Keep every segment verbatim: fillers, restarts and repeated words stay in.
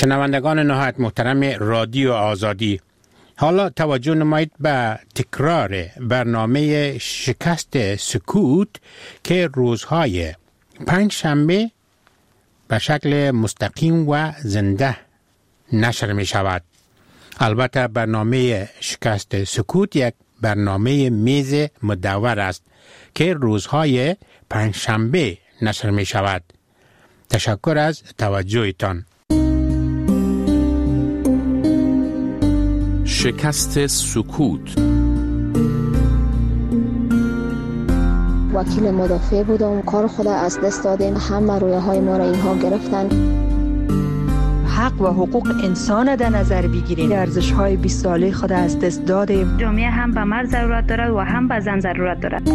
شنوندگان نهایت محترم رادیو آزادی، حالا توجه نمایید به تکرار برنامه شکست سکوت که روزهای پنج شنبه به شکل مستقیم و زنده نشر می شود. البته برنامه شکست سکوت یک برنامه میز مدور است که روزهای پنج شنبه نشر می شود. تشکر از توجهتان. شکست سکوت. وکیل مدافع بودم، کار خود از دست دادیم، همه رویه های ما را اینها گرفتن. حق و حقوق انسان در نظر بگیریم، ارزش های بیست ساله خود از دست دادیم. جامعه هم به مرد ضرورت دارد و هم به زن ضرورت دارد.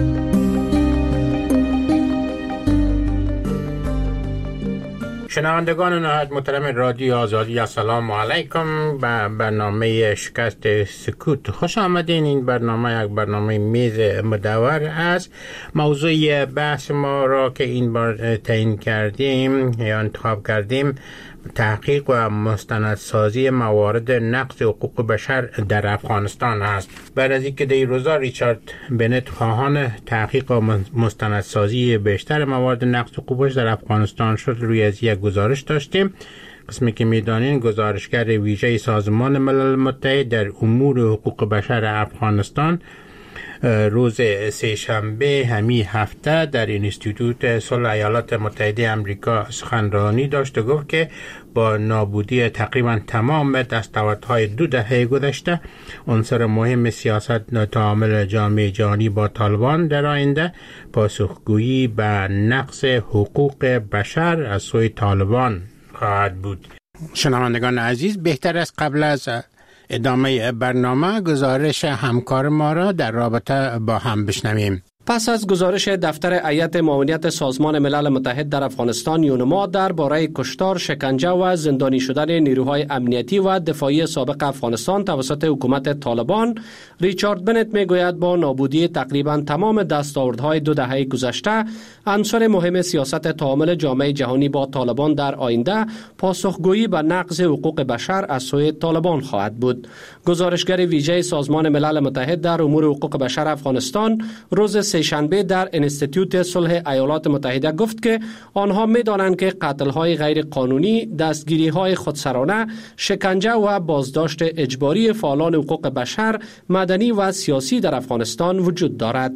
شنوندگان نهایت محترم رادیو آزادی، السلام علیکم. به برنامه شکست سکوت خوش آمدین. این برنامه یک برنامه میز مدور است. موضوع بحث ما را که این بار تعیین کردیم یا انتخاب کردیم تحقیق و مستندسازی موارد نقض حقوق بشر در افغانستان است. بعد از اینکه در روزا ریچارد بنت خواهان تحقیق و مستندسازی بیشتر موارد نقض حقوق بشر در افغانستان شد، روی از یک گزارش داشتیم. قسمی که میدانین گزارشگر ویژه سازمان ملل متحد در امور حقوق بشر افغانستان روز سه شنبه همی هفته در اینستیتوت صلح ایالات متحده آمریکا سخنرانی داشت و گفت که با نابودی تقریبا تمام دستاوردهای دو دهه گذشته، عنصر مهم سیاست تعامل جامعه جهانی با طالبان در آینده پاسخگویی به نقض حقوق بشر از سوی طالبان خواهد بود. شنوندگان عزیز، بهتر است قبل از ادامه برنامه گزارش همکار ما را در رابطه با هم بشنویم. پس از گزارش دفتر هیئت معاونت سازمان ملل متحد در افغانستان یونما درباره کشتار، شکنجه و زندانی شدن نیروهای امنیتی و دفاعی سابق افغانستان توسط حکومت طالبان، ریچارد بنت میگوید با نابودی تقریبا تمام دستاوردهای دو دهه گذشته، عنصر مهم سیاست تعامل جامعه جهانی با طالبان در آینده پاسخگویی به نقض حقوق بشر از سوی طالبان خواهد بود. گزارشگر ویژه سازمان ملل متحد در امور حقوق بشر افغانستان روز سه‌شنبه در انستیتوت صلح ایالات متحده گفت که آنها می‌دانند که قتل‌های غیر قانونی، دستگیری‌های خودسرانه، شکنجه و بازداشت اجباری فعالان حقوق بشر، مدنی و سیاسی در افغانستان وجود دارد.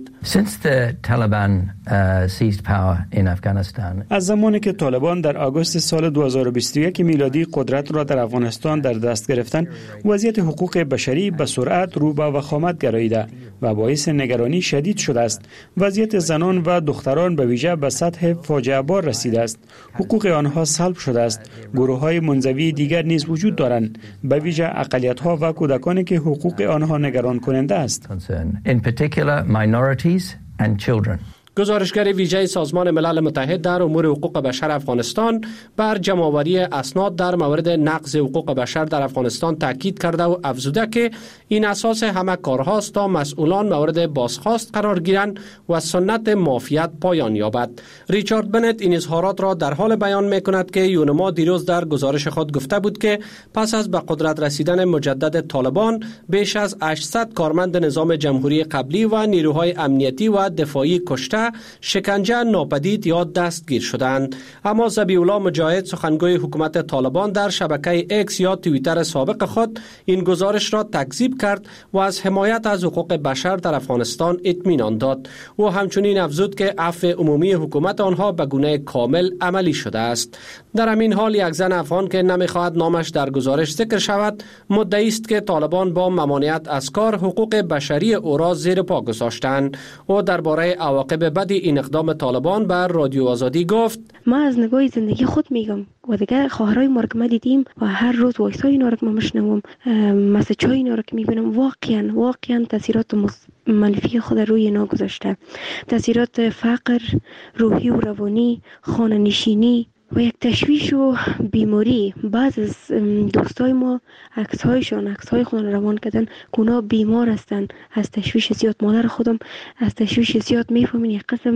از زمانی که طالبان در آگوست سال دو هزار و بیست و یک میلادی قدرت را در افغانستان در دست گرفتن، وضعیت حقوق بشری به سرعت رو به وخامت گراییده و باعث نگرانی شدید شده است. وضعیت زنان و دختران به ویژه به سطح فاجعه بار رسیده است. حقوق آنها سلب شده است. گروه‌های منزوی دیگر نیز وجود دارند، به ویژه اقلیت‌ها و کودکانی که حقوق آنها نگران کننده است. گزارشگر ویژه سازمان ملل متحد در امور حقوق بشر افغانستان بر جمع‌آوری اسناد در مورد نقض حقوق بشر در افغانستان تاکید کرده و افزوده که این اساس همه کارهاست تا مسئولان مورد بازخواست قرار گیرند و سنت مافیت پایان یابد. ریچارد بنت این اظهارات را در حال بیان می‌کند که یونما دیروز در گزارش خود گفته بود که پس از به قدرت رسیدن مجدد طالبان، بیش از هشتصد کارمند نظام جمهوری قبلی و نیروهای امنیتی و دفاعی کشته، شکنجه، ناپدید یا دستگیر شدند. اما ذبیح‌الله مجاهد، سخنگوی حکومت طالبان، در شبکه ایکس یا توییتر سابق خود این گزارش را تکذیب کرد و از حمایت از حقوق بشر در افغانستان اطمینان داد. او همچنین افزود که عفو عمومی حکومت آنها به گونه کامل عملی شده است. در همین حال یک زن افغان که نمیخواهد نامش در گزارش ذکر شود، مدعی است که طالبان با ممانعت از کار حقوق بشری او را زیر پا گذاشتند. او درباره عواقب بد این اقدام طالبان بر رادیو آزادی گفت: ما از نگاه زندگی خود میگم و دیگه خواهرای ما رو که ما دیدیم و هر روز وایسای اینا رو که ما میشنوم، مسیجای اینا رو که میبینم، واقعا واقعا تاثیرات منفی خود روی اینا گذاشته. تاثیرات فقر، روحی و روانی، خانه نشینی و یک تشویش و بیماری. بعض از دوستای ما عکس‌هایشان عکس‌های خود روان کردن که اونا بیمار هستن از تشویش زیاد. مادر خودم از تشویش زیاد میفهمین یک قسم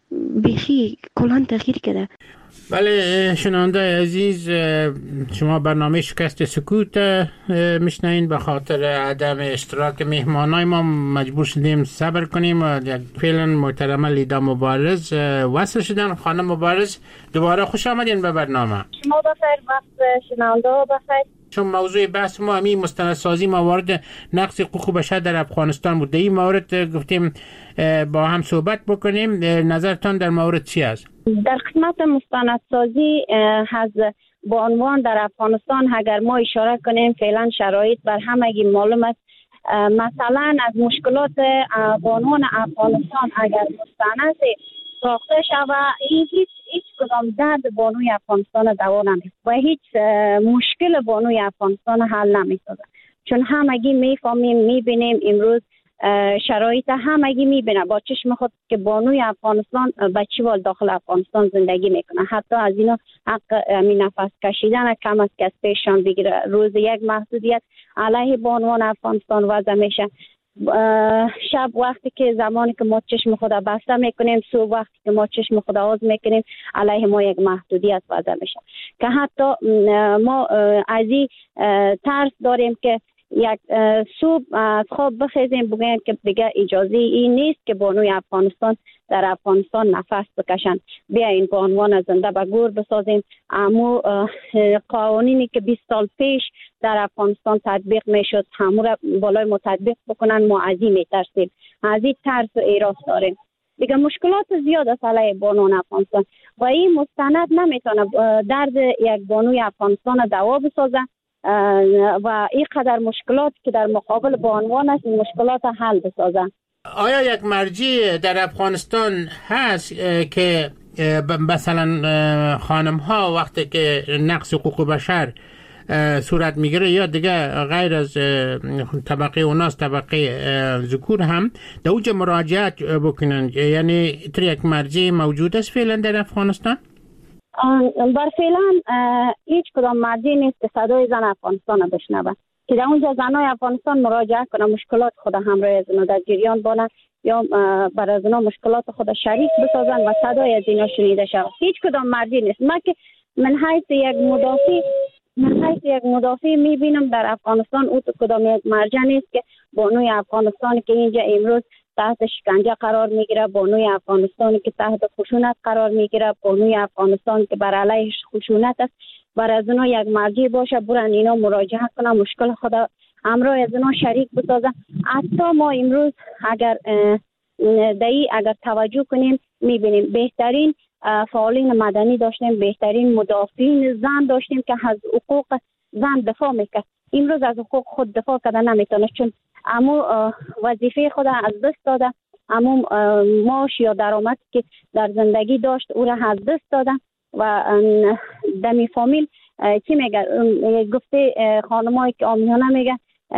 بیخی کلان تغییر کرده. بله شنونده عزیز، شما برنامه شکست سکوت میشنین. به خاطر عدم اشتراک مهمانای ما مجبور شدیم صبر کنیم و فعلا محترمه لیدا مبارز وصل شدن. خانم مبارز دوباره خوش آمدین به برنامه. شما بخیر، وقت شنونده ها بخیر. چون موضوع بحث ما همین مستندسازی موارد نقض حقوق بشر در افغانستان بود، این مورد گفتیم با هم صحبت بکنیم. نظرتان در مورد چی است؟ در قسمت مستندسازی از با عنوان در افغانستان اگر ما اشاره کنیم فعلا شرایط بر همگی معلوم است. مثلا از مشکلات با عنوان افغانستان اگر مستند ساخته شود، این هیچ هیچ کدام درد بانوی افغانستان دوا نمی‌کنه و هیچ مشکل بانوی افغانستان حل نمی‌سازه، چون همگی میفهمیم میبینیم امروز شرایط همگی میبینه با چشم خود که بانوی افغانستان بچه وال داخل افغانستان زندگی میکنه. حتی از اینا حق همین نفس کشیدن کم است که از پیششان بگیره. روز یک محدودیت علیه بانوان افغانستان وضع میشه. شب وقتی که زمانی که ما چشم خود بسته میکنیم، صبح وقتی که ما چشم خود باز میکنیم علیه ما یک محدودیت وضع میشه که حتی ما از این ترس داریم که یک صبح از خواب بخیزیم بگویم که دیگه اجازه این نیست که بانوی افغانستان در افغانستان نفس بکشن، بیاین به عنوان زنده به گور بسازیم. اما قوانینی که بیست سال پیش در افغانستان تطبیق میشد همون را بالای ما تطبیق بکنن، ما از این میترسیم، از این ترس و ایراس داریم. دیگه مشکلات زیاد است علیه بانوان افغانستان و این مستند نمیتونه درد یک بانوی افغانستان دوا بسازه و این قدر مشکلات که در مقابل بانوان است این مشکلات حل بسازه. آیا یک مرجع در افغانستان هست که مثلا خانم ها وقتی که نقض حقوق بشر صورت میگیره یا دیگه غیر از طبقه اوناس طبقه ذکور هم در اونجا مراجعت بکنن؟ یعنی تر یک مرجع موجود است فعلا در افغانستان؟ بر فعلا هیچ کدام مرجع نیست که صدای زن افغانستان بشنوه که در اونجا زنای افغانستان مراجعه کنه، مشکلات خود همراه از اونا در جریان بانن یا بر از اونا مشکلات خود شریک بسازن و صدای از اینا شنیده شود. هیچ کدام مرجع نیست. من که من حیث یک مدافع من حیث یک مدافع میبینم در افغانستان او کدام یک مرجع نیست که بانوی افغانستان که اینجا امروز تحت شکنجه قرار میگیره، بانوی افغانستان که تحت خشونت قرار میگیره، بانوی افغانستان که بر علیه خشونت است، بر از اونا یک مرجع باشه برن اینا مراجعه کنن، مشکل خود همراه از اونا شریک بسازن. حتی ما امروز اگر دایی اگر توجه کنیم میبینیم بهترین فعالین مدنی داشتیم، بهترین مدافعین زن داشتیم که از حقوق زن دفاع میکرد. امروز از حقوق خود دفاع کردن نمیتونه، چون اما وظیفه خود از دست داده، اما معاش یا درآمد که در زندگی داشت او را از دست داده و دمی فامیل چی میگه گفته خانمایی که آمیانه میگه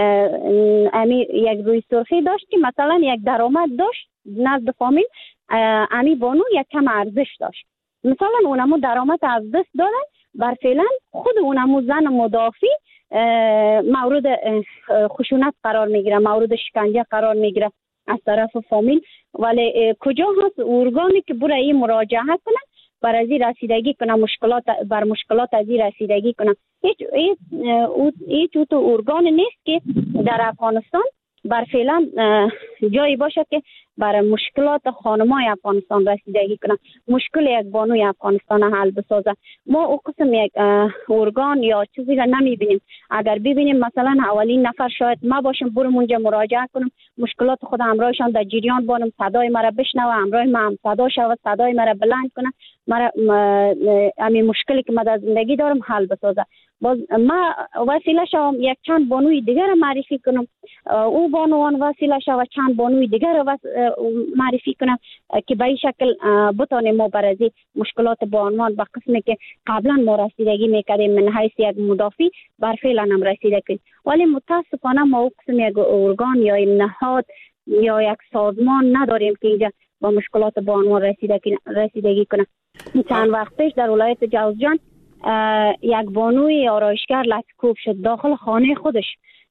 امی یک روی سرخی داشت که مثلا یک درآمد داشت نزد فامیل، امی بانو یک کم ارزش داشت، مثلا اونمو درآمد از دست دادن. بر فعلا خود اونمو زن مدافع مورد خشونت قرار میگیره، مورد شکنجه قرار میگیره از طرف فامیل. ولی کجا هست ارگانی که برای این مراجعه کنه، بر از این رسیدگی کنه، مشکلات بر مشکلات از این رسیدگی کنه؟ هیچ هیچ هیچ تو ارگان نیست که در افغانستان بر فعلا جایی باشه که بر مشکلات خانمای افغانستان رسیدگی کنه، مشکل یک بانوی افغانستان حل بسازه. ما او قسم یک ارگان یا چیزی را نمیبینیم. اگر ببینیم مثلا اولین نفر شاید ما باشم، برم اونجا مراجعه کنم، مشکلات خود همراهشان در جریان بانم، صدای مرا بشنوه، همراه ما هم صدا شود، صدای مرا بلند کنه، مرا همین مشکلی که من در زندگی دارم حل بسازه. باز ما وسیله شوم یک چند بانوی دیگر را معرفی کنم، او بانوان وسیله شود چند بانوی دیگر را معرفی کنم که به این شکل بتانیم ما بر از مشکلات بانوان به قسمی که قبلا ما رسیدگی میکردیم من حیث یک مدافع بر فعلا هم رسیده کنیم. ولی متاسفانه ما او قسم یک ارگان یا نهاد یا یک سازمان نداریم که اینجا با مشکلات بانوان رسیدگی رسیدگی کنه. چند وقت پیش در ولایت جوزجان یک بانوی آرایشگر لطکوب شد داخل خانه خودش.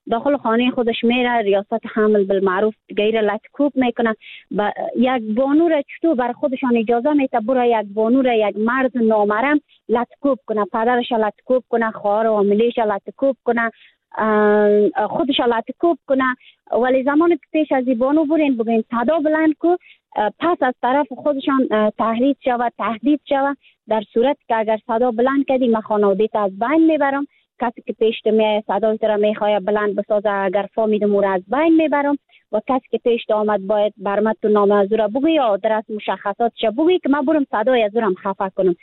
داخل خانه خودش میره، ریاست حمل بالمعروف غیر لطکوب میکنه. با یک بانو را چطور بر خودشان اجازه میده برای یک بانو را یک مرد نامحرم لطکوب کنه، پدرش لطکوب کنه، خواهر و عملیش لطکوب کنه، خودش لطکوب کنه. ولی زمانی که پیش از بانو برین بگین صدا بلند کو، پس از طرف خودشان تهدید شود تهدید شود در صورت که اگر صدا بلند کردی من خانواده‌ت از بین میبرم. کسی که پیش تو میاد صدای تو را میخواد بلند بسازه، اگر فهمیدم او را از بین میبرم. و کسی که پیش تو آمد باید برمت تو نام از او را بگوی یا آدرس مشخصاتش بگوی که من برم صدای از او را خفه کنم.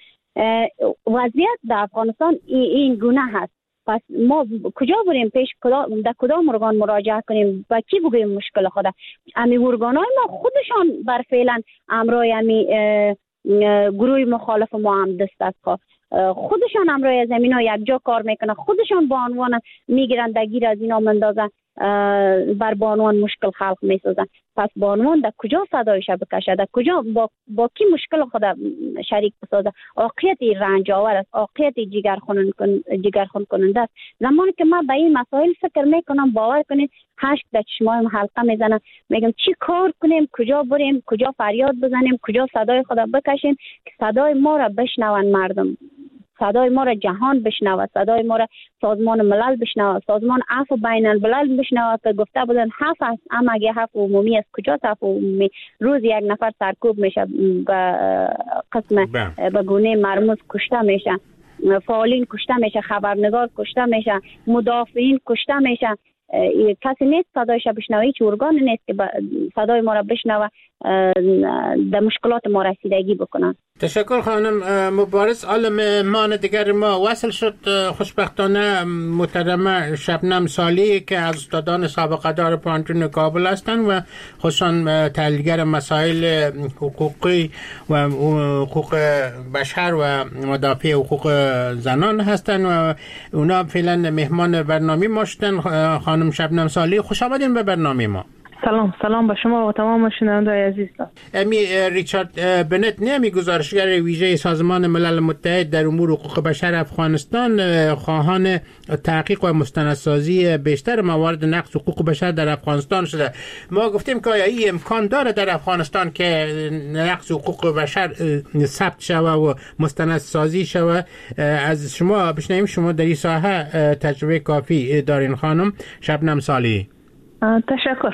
وضعیت در افغانستان این گونه هست. پس ما کجا بریم پیش کدام در کدام ارگان مراجعه کنیم و کی بگویم مشکل خود؟ امی ارگانای ما خودشان بر فعلا امرای امی گروه مخالف ما هم دست از خودشان امرای زمین ها یک جا کار میکنه، خودشان با عنوان میگیرن دگیر از اینا مندازن، بر بانوان مشکل خلق میسازن. پس بانوان در کجا صدایش بکشه، در کجا با, با کی مشکل خود شریک بسازه؟ عاقیت رنج آور است، عاقیت جگرخون جگرخون کننده است. زمانی که من به این مسائل فکر میکنم باور کنید هشت در چشمایم حلقه میزنم، میگم چی کار کنیم، کجا بریم، کجا فریاد بزنیم، کجا صدای خود بکشیم که صدای ما را بشنون مردم، صدای ما را جهان بشنود، صدای ما را سازمان ملل بشنود، سازمان عفو بین الملل بشنود که گفته بودن حف است، اما اگه حف عمومی است کجا حف عمومی؟ روز یک نفر سرکوب میشه، به قسم به گونه مرموز کشته میشه، فعالین کشته میشه، خبرنگار کشته میشه، مدافعین کشته میشه. کسی نیست صدایش بشنوه، هیچ ارگان نیست که صدای ما را بشنوه در مشکلات ما رسیدگی بکنن. تشکر خانم مبارز. آل مان دیگر ما وصل شد خوشبختانه محترمه شبنم صالحی که از استادان سابقه دار پانتون کابل هستند و خصوصا تحلیلگر مسائل حقوقی و حقوق بشر و مدافع حقوق زنان هستند و اونا فعلا مهمان برنامه ما شدن. خانم شبنم صالحی خوش آمدین به برنامه ما. سلام سلام به شما و تمام شنوندگان عزیز. امی ریچارد بنت نمی گزارشگر ویژه سازمان ملل متحد در امور حقوق بشر افغانستان خواهان تحقیق و مستندسازی بیشتر موارد نقض حقوق بشر در افغانستان شده. ما گفتیم که آیا این امکان داره در افغانستان که نقض حقوق بشر ثبت شوه و مستندسازی شوه؟ از شما بشنویم، شما در این ساحه تجربه کافی دارین خانم شبنم صالحی. تشکر.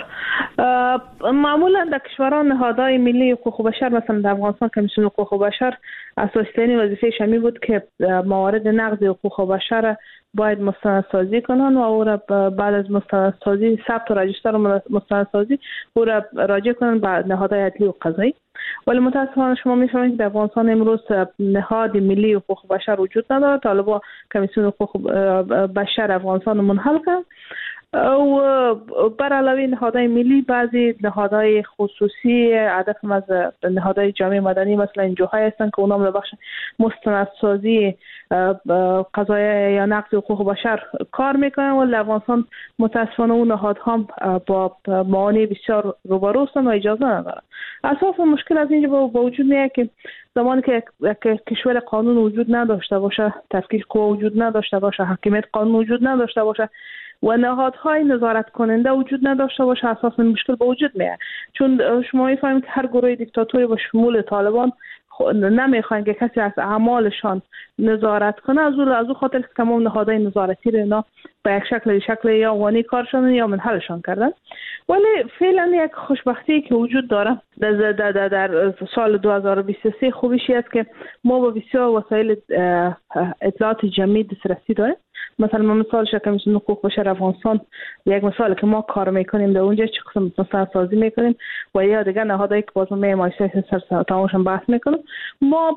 معمولا در کشوران نهادهای ملی حقوق بشر مثلا در افغانستان کمیسیون حقوق بشر اساسی‌ترین وظیفه‌اش همین بود که موارد نقض حقوق بشر باید مستندسازی کنن و او را بعد از مستندسازی ثبت و رجیستر و مستندسازی او را راجع کنن به نهادهای عدلی و قضایی. ولی متاسفانه شما می‌فهمید که در افغانستان امروز نهاد ملی حقوق بشر وجود نداره. طالبان کمیسیون حقوق بشر افغانستان منحل کردن و بر علاوه نهادهای ملی بعضی نهادهای خصوصی هدف از نهادهای جامعه مدنی مثلا انجوهای هستند که اونام در بخش مستندسازی قضایا یا نقض حقوق بشر کار میکنن و در افغانستان متاسفانه اون نهادها با معانی بسیار روبرو هستند و اجازه ندارن. اساس مشکل از اینجا با وجود میاد که زمانی که کشور قانون وجود نداشته باشه، تفکیک قوا وجود نداشته باشه، حاکمیت قانون وجود نداشته باشه و نهادهای نظارت کننده وجود نداشته باشه، اساسا مشکل به وجود میاد. چون شما میفهمید که هر گروه دیکتاتوری با شمول طالبان نمیخواین که کسی از اعمالشان نظارت کنه، از اون از اون خاطر که تمام نهادهای نظارتی رو اینا به یک شکل شکل یا وانی کارشون یا منحلشان کردن. ولی فعلا یک خوشبختی که وجود داره در, در, در, در سال دو هزار و بیست و سه خوبیشی است که ما با بسیار وسایل اطلاعات جمعی دسترسی داریم. مثلا ما مثال کمیسیون حقوق بشر افغانستان یک مثال که ما کار میکنیم در اونجا چه قسم مستندسازی میکنیم و یا دیگر نهادهایی که باز ما مایسته سر تمامشون بحث میکنیم. ما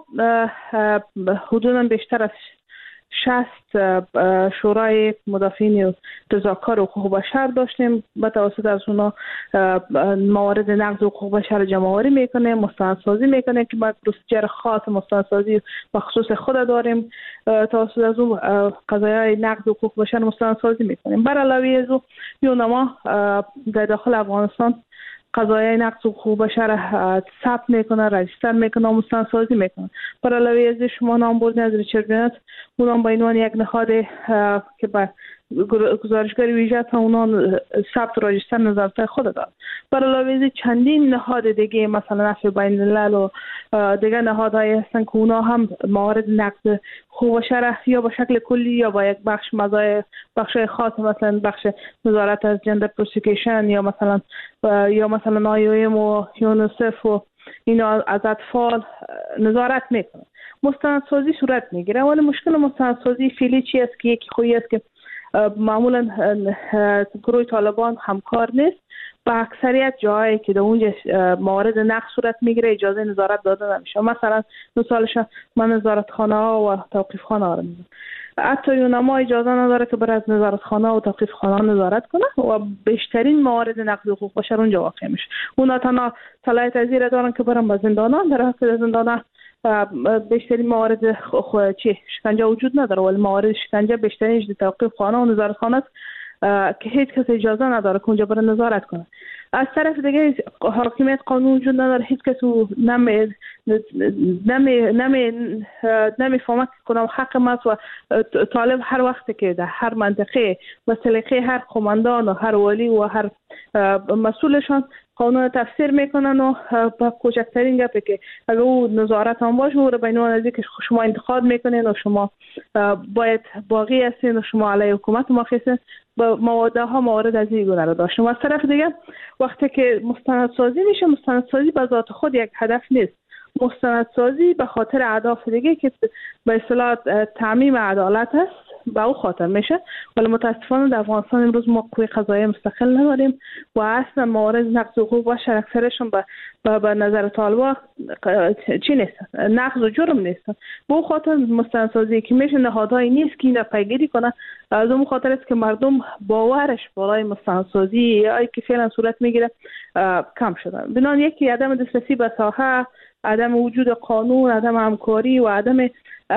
حدودا بیشتر از شصت شورای مدافعین و تذاکر حقوق بشر داشتیم. به توسط از اونا موارد نقض حقوق بشر جمع‌آوری میکنه، مستندسازی میکنه که با پروسیجر خاص مستندسازی و خصوص خود داریم. توسط از اون قضایای نقض حقوق بشر مستندسازی میکنیم. بر علاوه از اون یونما در داخل افغانستان قضایای نقض حقوق بشر ثبت میکنه، رجیستر میکنه و مستندسازی میکنه. بر علاوه از شما نام بردین از ریچارد بنت، اونم با عنوان یک نهاد که به گزارشگر ویژه تا اونا ثبت راجستر نظارت خود دارد. بر علاوه چندین نهاد دیگه مثلا عفو بین الملل و دیگه نهادهای هستن که اونا هم موارد نقض حقوق بشر یا به شکل کلی یا با یک بخش مزایای بخش خاص مثلا بخش نظارت از جندر پروسیکیشن یا مثلا یا مثلا آی او ام و یونیسف و اینا از اطفال نظارت میکنه. مستندسازی صورت میگیره، ولی مشکل مستندسازی فعلی چی است که یکی خویی است که معمولا گروه طالبان همکار نیست. با اکثریت جایی که در اونجا موارد نقض صورت میگیره اجازه نظارت داده نمیشه. مثلا مثالش من نظارت خانه ها و توقیف خانه ها رو میگم، حتی یونما اجازه نداره که برای از نظارت خانه و توقیف خانه نظارت کنه و بیشترین موارد نقض حقوق بشر اونجا واقع میشه. اونا تنها صلاحیت از این دارن که برن به زندانان، در حالی که زندانان بیشترین موارد خو... چی شکنجه وجود نداره، ولی موارد شکنجه بیشترینش در توقیف خانه و نظارت خانه است که هیچ کس اجازه نداره که اونجا بره نظارت کنه. از طرف دیگه حاکمیت قانون وجود نداره، هیچ کس نمی نمی نمی نمیفهمه کدام حق است و طالب هر وقت که در هر منطقه و سلیقه هر قماندان و هر ولی و هر مسئولشان قانون تفسیر میکنن و با کوچکترین گپی که اگر او نظارت هم باشه او رو بین اون نزدیک شما انتقاد میکنین و شما باید باقی هستین و شما علیه حکومت مخیصین با مواده ها موارد از این گونه رو داشتیم. و از طرف دیگه وقتی که مستندسازی میشه، مستندسازی به ذات خود یک هدف نیست. مستندسازی به خاطر اهداف دیگه که به اصطلاح تعمیم عدالت است به او خاطر میشه، ولی متاسفانه در افغانستان امروز ما قوه قضاییه مستقل نداریم و اصلا موارد نقض حقوق بشر اکثرشون به به نظر طالبان چی نیستن، نقض و جرم نیستن. به او خاطر مستندسازی که میشه نهادهایی نیست که این را پیگیری کنه. از اون خاطر است که مردم باورش بالای مستندسازی یا که فعلا صورت میگیره کم شدن. بنابراین یکی عدم دسترسی به ساحه، عدم وجود قانون، عدم همکاری و عدم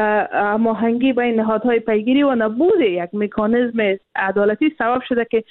هماهنگی بین نهادهای پیگیری و نبود یک مکانیزم عدالتی سبب شده که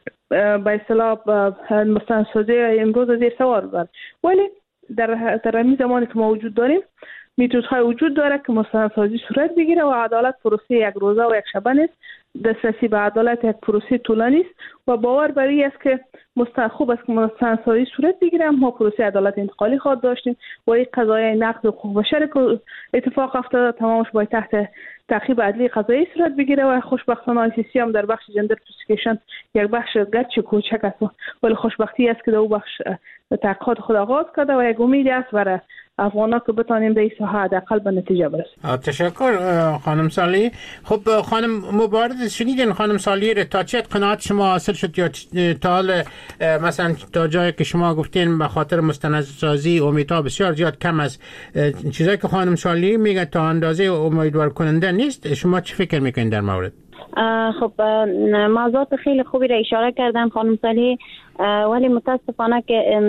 به اصطلاح مستندسازی امروز زیر سوال ببرد. ولی در در این زمانی که ما وجود داریم میتودهای وجود داره که مستندسازی صورت بگیره و عدالت پروسه یک روزه و یک شبه نیست. دسترسی به عدالت یک پروسه طولانی است و باور بر این است که خوب است که مستندسازی صورت بگیره. ما پروسه عدالت انتقالی خواهد داشتیم و این قضایای نقض حقوق بشر که اتفاق افتاده تمامش باید تحت تعقیب عدلی قضایی صورت بگیره و خوشبختانه آی سی سی هم در بخش جندر پروسیکیشن یک بخش گرچه کوچک است ولی خوشبختی است که در او بخش تحقیقات خود آغاز کرده و یک امید است برای افغانا که بتانیم در این ساحه حداقل به نتیجه برسیم. تشکر خانم صالحی. خب خانم مبارز، شنیدین خانم صالحی تا چه قناعت شما حاصل شد یا تا حال مثلا تا جایی که شما گفتین به خاطر مستندسازی امیدها بسیار زیاد کم است، چیزایی که خانم صالحی میگه تا اندازه امیدوار کننده نیست، شما چه فکر میکنین در مورد؟ خب موضوعات خیلی خوبی را اشاره کردن خانم صالحی، ولی متاسفانه که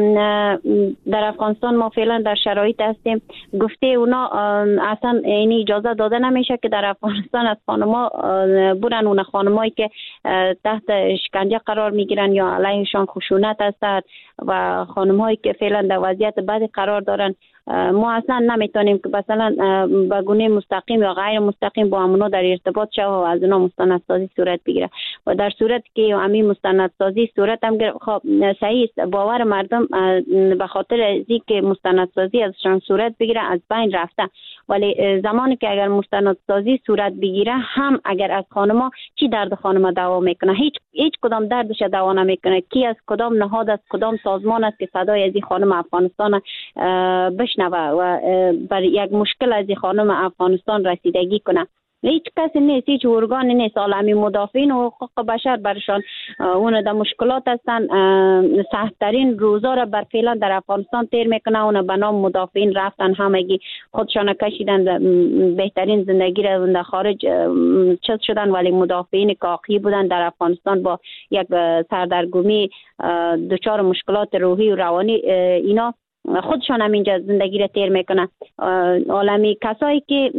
در افغانستان ما فعلا در شرایط هستیم گفته اونا اصلا اینی اجازه داده نمیشه که در افغانستان از خانما برن اون خانمایی که تحت شکنجه قرار میگیرن یا علیهشان خشونت هست و خانمایی که فعلا در وضعیت بدی قرار دارن. ما اصلا نمیتونیم که مثلا به گونه مستقیم یا غیر مستقیم با همونا در ارتباط شو و از اونا مستندسازی صورت بگیره و در صورت که همین مستندسازی صورت هم خب صحیح است، باور مردم به خاطر از اینکه مستندسازی ازشان صورت بگیره از بین رفته. ولی زمانی که اگر مستندسازی صورت بگیره هم اگر از خانما چی درد خانما دوا میکنه، هیچ هیچ کدام دردش دوا نمیکنه. کی از کدام نهاد از کدام سازمان است که صدای از این خانم افغانستان بشنوه و بر یک مشکل از این خانم افغانستان رسیدگی کنه؟ هیچ کسی نیست، هیچ ارگانی نیست. عالمی مدافعین و حقوق بشر برشان اون در مشکلات هستن، سخت‌ترین روزا را بر فعلا در افغانستان تیر میکنه. اون به نام مدافعین رفتن همگی خودشان کشیدن بهترین زندگی را در خارج چیز شدن، ولی مدافعین کاقی بودن در افغانستان با یک سردرگمی دچار مشکلات روحی و روانی اینا خودشان هم اینجا زندگی را تیر میکنن. عالمی کسایی که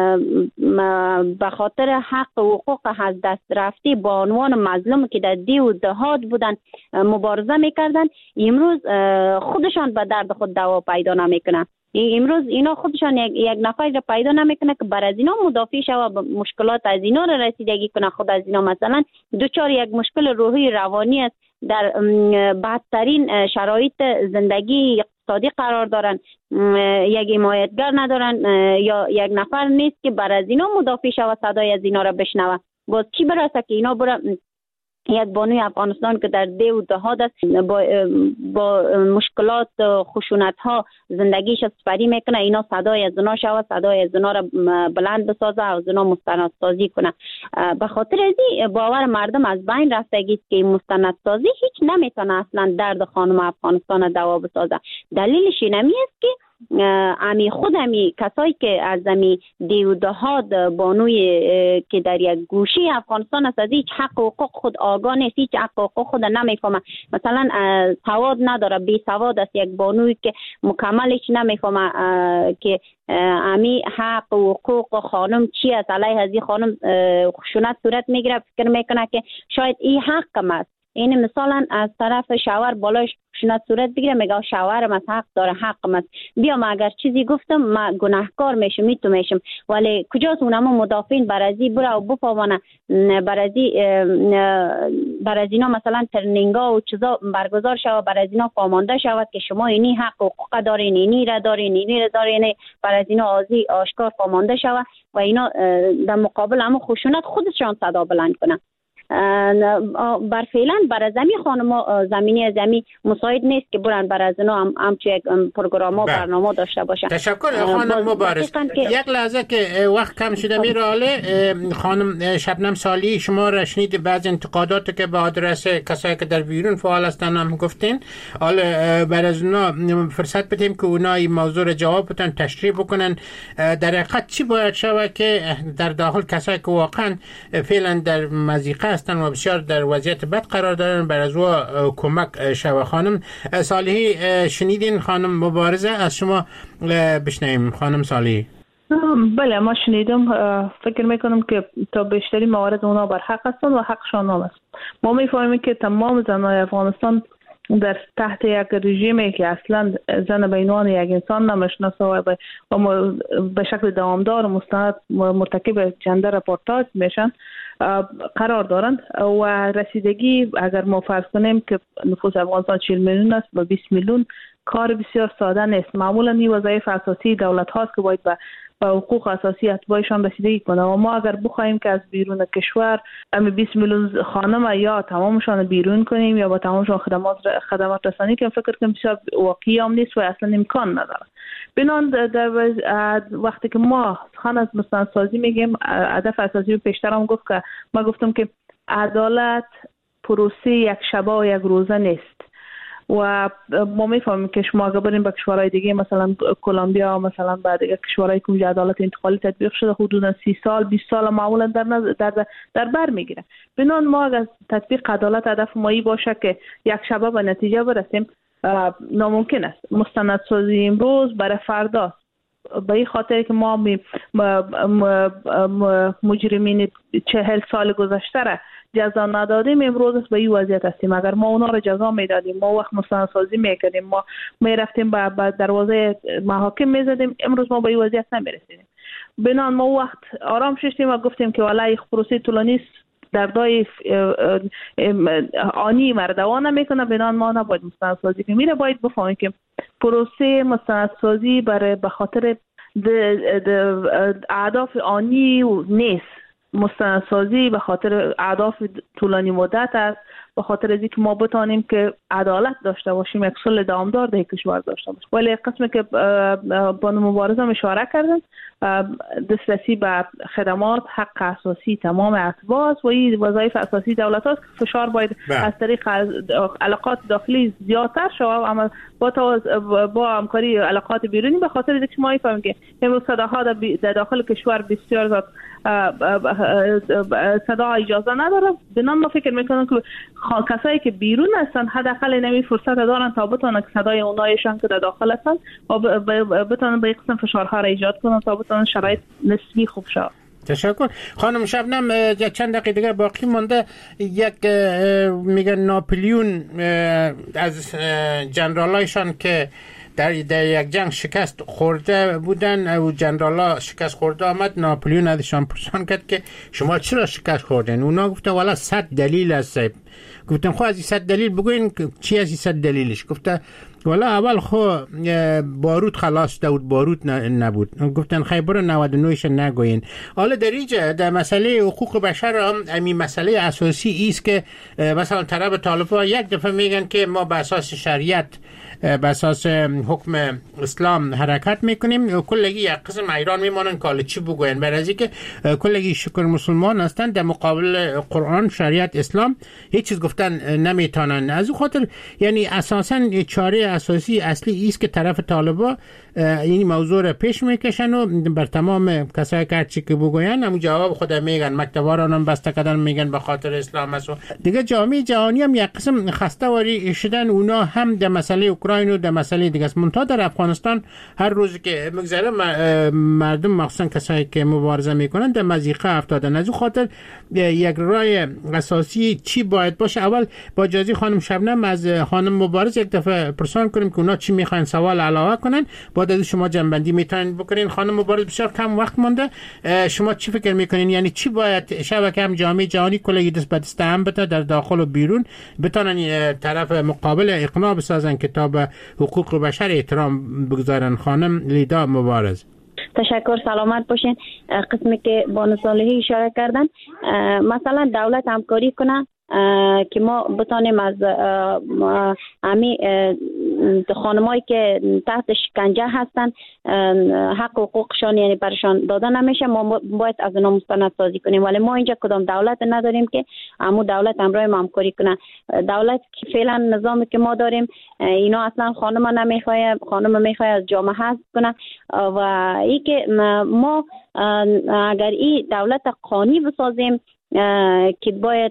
به خاطر حق و حقوق از دست رفته با عنوان مظلوم که در دی و دهات بودن مبارزه میکردن، امروز خودشان به درد خود دوا پیدا نمیکنن. امروز اینا خودشان یک, یک نفر را پیدا نمیکنه که بر از اینا مدافع شود، مشکلات از اینا را رسیدگی کنه. خود از اینا مثلا دوچار یک مشکل روحی روانی است، در بدترین شرایط زندگی اقتصادی قرار دارن، یک حمایتگر ندارن یا یک نفر نیست که بر از اینا مدافع شود، صدای از اینا را بشنوه. باز چی برسه که اینا برا یک بانوی افغانستان که در ده و دهات است با, با مشکلات خشونت ها زندگیش سپری میکنه، اینا صدای از اونا شود، صدای از اونا را بلند بسازه، از اونا مستندسازی کنه. به خاطر ازی باور مردم از بین رفتگی که مستندسازی هیچ نمیتونه اصلا درد خانم افغانستان دوا بسازه. دلیلش اینمی است که امی خود امی کسایی که از امی دیودهات بانوی که در یک گوشه افغانستان است، از هیچ حق و حقوق خود آگاه نیست، هیچ حق و حقوق خود نمیفهمه. مثلا سواد نداره، بی سواد است، یک بانوی که مکملش نمیفهمه که امی حق و حقوق خانم چی است. علیه از این خانم خشونت صورت میگیره، فکر میکنه که شاید این حقم است. این مثلا از طرف شوهر بالاش خشونت صورت بگیره، میگه شوهرم از حق داره، حقم است. بیا ما اگر چیزی گفتم ما گناهکار میشم، میتو میشم، ولی کجاست اونم مدافعین برازی برا و بفهمونه، برازی برازینا مثلا ترنینگا و چیزا برگزار شود، برازینا فهمانده شود که شما اینی حق و حقوق دارین، اینی را دارین، اینی را دارین، برازینا آزی آشکار فهمانده شود و اینا در مقابل هم خشونت خودشان صدا بلند کنن. بر فعلا بر زمین خانم زمینی زمین مساعد نیست که برن بر از اونا هم همچه یک پروگرام و برنامه داشته باشن. تشکر خانم مبارز. یک لحظه که وقت کم شده میراله، خانم شبنم صالحی شما را شنید بعض انتقادات که به آدرس کسایی که در بیرون فعال هستن هم گفتین، حالا بر از اونا فرصت بدیم که اونا این موضوع را جواب بدن، تشریح بکنن. در حقیقت چی باید شود که در داخل کسایی که واقعا فعلا در مضیقه هستن و بسیار در وضعیت بد قرار دارن بر از او کمک شود؟ خانم صالحی شنیدین خانم مبارزه؟ از شما بشنویم خانم صالحی. بله ما شنیدم. فکر میکنم که تا بیشتری موارد اونا بر حق هستن و حقشان هم است. ما میفهمیم که تمام زنای افغانستان در تحت یک رژیمی که اصلا زن به عنوان یک انسان نمیشناسه و به شکل دوامدار مستند مرتکب جندر اپارتاید میشن قرار دارند و رسیدگی اگر ما فرض کنیم که نفوس افغانستان چهل میلیون است و بیست میلیون کار بسیار ساده نیست. معمولا این وظایف اساسی دولت هاست که باید به و حقوق اساسی اتباعشان رسیدگی کنه و ما اگر بخوایم که از بیرون کشور ام بیست میلیون خانم یا تمامشان بیرون کنیم یا با تمامشان خدمات خدمات رسانی کنیم، فکر کنم بسیار واقعی هم نیست و اصلا امکان نداره. بنان در وقتی که ما سخن از مستندسازی میگیم، هدف اساسی پیشتر هم گفت که ما گفتم که عدالت پروسه یک شبه و یک روزه نیست و ما میفهمیم که شما اگر بریم به کشورهای دیگه مثلا کلمبیا مثلا بعد دیگه کشورهای که اونجا عدالت انتقالی تطبیق شده حدودا سی سال بیست سال معمولا در در در, در بر میگیره. بنان ما اگر تطبیق عدالت هدف ما باشه که یک شبه به نتیجه برسیم ناممکن است. مستندسازی امروز برای فردا به این خاطر که ما مجرمین چهل سال گذشته را جزا ندادیم، امروز به این وضعیت هستیم. اگر ما اونا را جزا میدادیم، ما وقت مستندسازی میکردیم، ما میرفتیم به دروازه محاکم میزدیم، امروز ما به این وضعیت نمیرسیدیم. بنان ما وقت آرام شدیم و گفتیم که والله پروسه طولانی در دای آنی مردوانه میکنه، بنان ما نباید مستندسازی کنیم. میره باید بفهمیم که پروسه مستندسازی برای به خاطر اهداف آنی نیست. مستندسازی به خاطر اهداف طولانی مدت است، به خاطر از اینکه ما بتانیم که عدالت داشته باشیم، یک صلح دامدار در کشور داشته باشیم. ولی قسمی که بانو مبارزه اشاره کردن، دسترسی به خدمات حق اساسی تمام اتباع است و این وظایف اساسی دولت است. فشار باید از طریق علاقات داخلی زیادتر شود اما با با همکاری علاقات بیرونی، به خاطر اینکه ما میفهمیم که امروز صداها در داخل کشور بسیار صدا اجازه نداره. بنان ما فکر میکنم که کسایی که بیرون هستن حداقل نمی فرصت دارن تا بتونن صدای اونایشان که در داخل هستن و بتونن به قسم فشارها را ایجاد کنن تا بتونن شرایط نسبی خوب شد. تشکر. خانم شبنم چند دقیقه دیگه باقی مونده. یک میگن ناپلیون از جنرالایشان که در, در یک جنگ شکست خورده بودن و جنرالا شکست خورده آمد، ناپلیون ازشان پرسان کرد که شما چرا شکست خوردن؟ اونا گفتن والا صد دلیل است. گفتن خب از این صد دلیل بگوین چی از این صد دلیلش؟ گفته والا اول خو بارود خلاص داد، بارود نبود. گفتن خیبر نود و نه ش نگوین. حالا در اینجا در مسئله حقوق بشر هم همین مسئله اساسی است که مثلا طرف طالبان یک دفعه میگن که ما به اساس شریعت به اساس حکم اسلام حرکت میکنیم، کلگی یک قسم ایران میمانن که چی بگوین، برای از اینکه کلگی شکر مسلمان هستن در مقابل قرآن شریعت اسلام هیچ چیز گفتن نمیتونن. از اون خاطر یعنی اساسا چاره اساسی اصلی است که طرف طالبان این موضوع را پیش میکشن و بر تمام کسایی که چی که بگوین همون جواب خود میگن، مکتباران هم بسته کردن میگن به خاطر اسلام است. دیگه جامعه جهانی هم یک قسم خسته واری شدن، اونا هم در مسئله اوکراین و در مسئله دیگه است. منتها در افغانستان هر روز که میگذره مردم مخصوصا کسایی که مبارزه میکنن در مضیقه افتادن. از اون خاطر یک راه اساسی چی باید باشه؟ اول با اجازه خانم شبنم از خانم مبارز یک دفعه پرسان کنیم که اونا چی میخوان سوال علاوه کنن، بعد از شما جنبندی میتونین بکنین. خانم مبارز بسیار کم وقت مونده، شما چی فکر میکنین؟ یعنی چی باید شبکه هم جامعه جهانی کلی دست به دست هم بده در داخل و بیرون بتونن طرف مقابل اقناع بسازن که تا به حقوق بشر احترام بگذارن؟ خانم لیدا مبارز. تشکر، سلامت باشین. قسمی که با صالحی اشاره کردن، مثلا دولت همکاری کنه که ما بتانیم از امی خانمایی که تحت شکنجه هستن حق و حقوقشان یعنی برشان داده نمیشه، ما باید از اونا مستند سازی کنیم. ولی ما اینجا کدام دولت نداریم که همون دولت همراه ما همکاری کنه. دولت که فعلا نظامی که ما داریم اینا اصلا خانم نمیخواه، خانم میخواه از جامعه حذف کنه و ای که ما اگر این دولت قانونی بسازیم که باید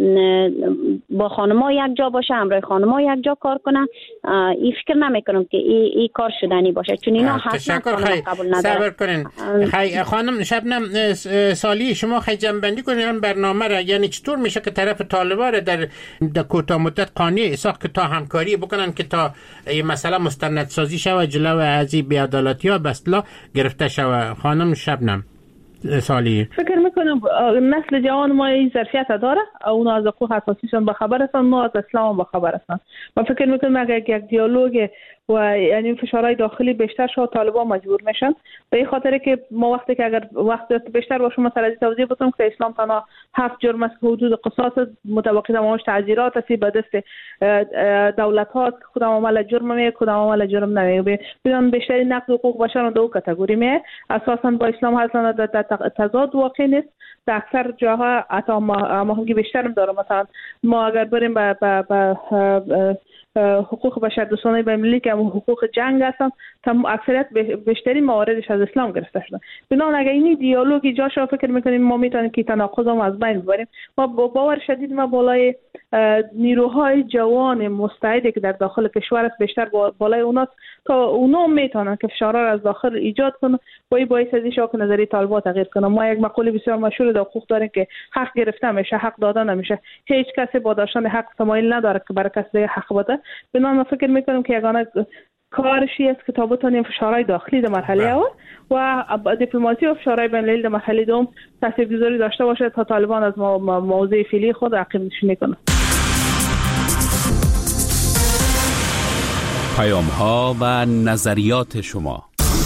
با خانم‌ها یک جا باشه، همراه خانم‌ها یک جا کار کنن، این فکر نمی‌کنم که این ای کار شدنی باشه، چون اینا حتما قبول ندارن. صبر کنین. خی خانم شبنم سالی، شما خی جنبندی کنین برنامه را، یعنی چطور میشه که طرف طالبان را در در کوتاه مدت قانونی اساق که تا همکاری بکنن که تا این مسئله مستندسازی شود، جلو از این بی‌عدالتی‌ها به اصطلاح گرفته شود؟ خانم شبنم سالی، فکر میکنم نسل جوان ما این ظرفیت داره، اونا از حقوق اساسیشون با خبر هستن، ما از اسلام با خبر هستن. من فکر میکنم اگر یک دیالوگ و یعنی فشارهای داخلی بیشتر شد طالبان مجبور میشن، به این خاطر که ما وقتی که اگر وقت بیشتر باشه مثلا از توضیح بدم که اسلام تنها هفت جرم است که حدود قصاص متوقع تمامش تعزیرات است به دست دولت ها که کدام عمل جرم میه کدام عمل جرم نمیه. بدون بیشتری نقض حقوق بشر دو کاتگوری میه، اساسا با اسلام اصلا تضاد واقع نیست. در اکثر جاها حتی هماهنگی بیشتر هم داره. مثلا ما اگر بریم به حقوق بشر دوستانه بین‌المللی که حقوق جنگ هستن، تم اکثریت بیشتری مواردش از اسلام گرفته شده. بنابراین اگر این دیالوگی جاش رو فکر میکنیم ما میتونیم که تناقض از بین ببریم. ما با باور شدید ما بالای نیروهای جوان مستعدی که در داخل کشور است بیشتر بالای اوناست تا اونا میتونن که فشارها از داخل ایجاد کنن و این باعث از میشه که نظری طالبان تغییر کنه. ما یک مقوله بسیار مشهور در حقوق داریم که حق گرفته میشه، حق داده نمیشه. هیچ کسی با داشتن حق تمایل نداره که برای کسی حق بده. بنابراین فکر میکنم که یگانه کارشی است که تا بتونیم فشارهای داخلی در مرحله اول و دیپلماسی و فشارهای بین‌المللی در مرحله دوم تاثیرگذاری داشته باشه تا طالبان از موضوع فعلی خود عقب نشینی کنه. پیام‌ها و نظریات شما.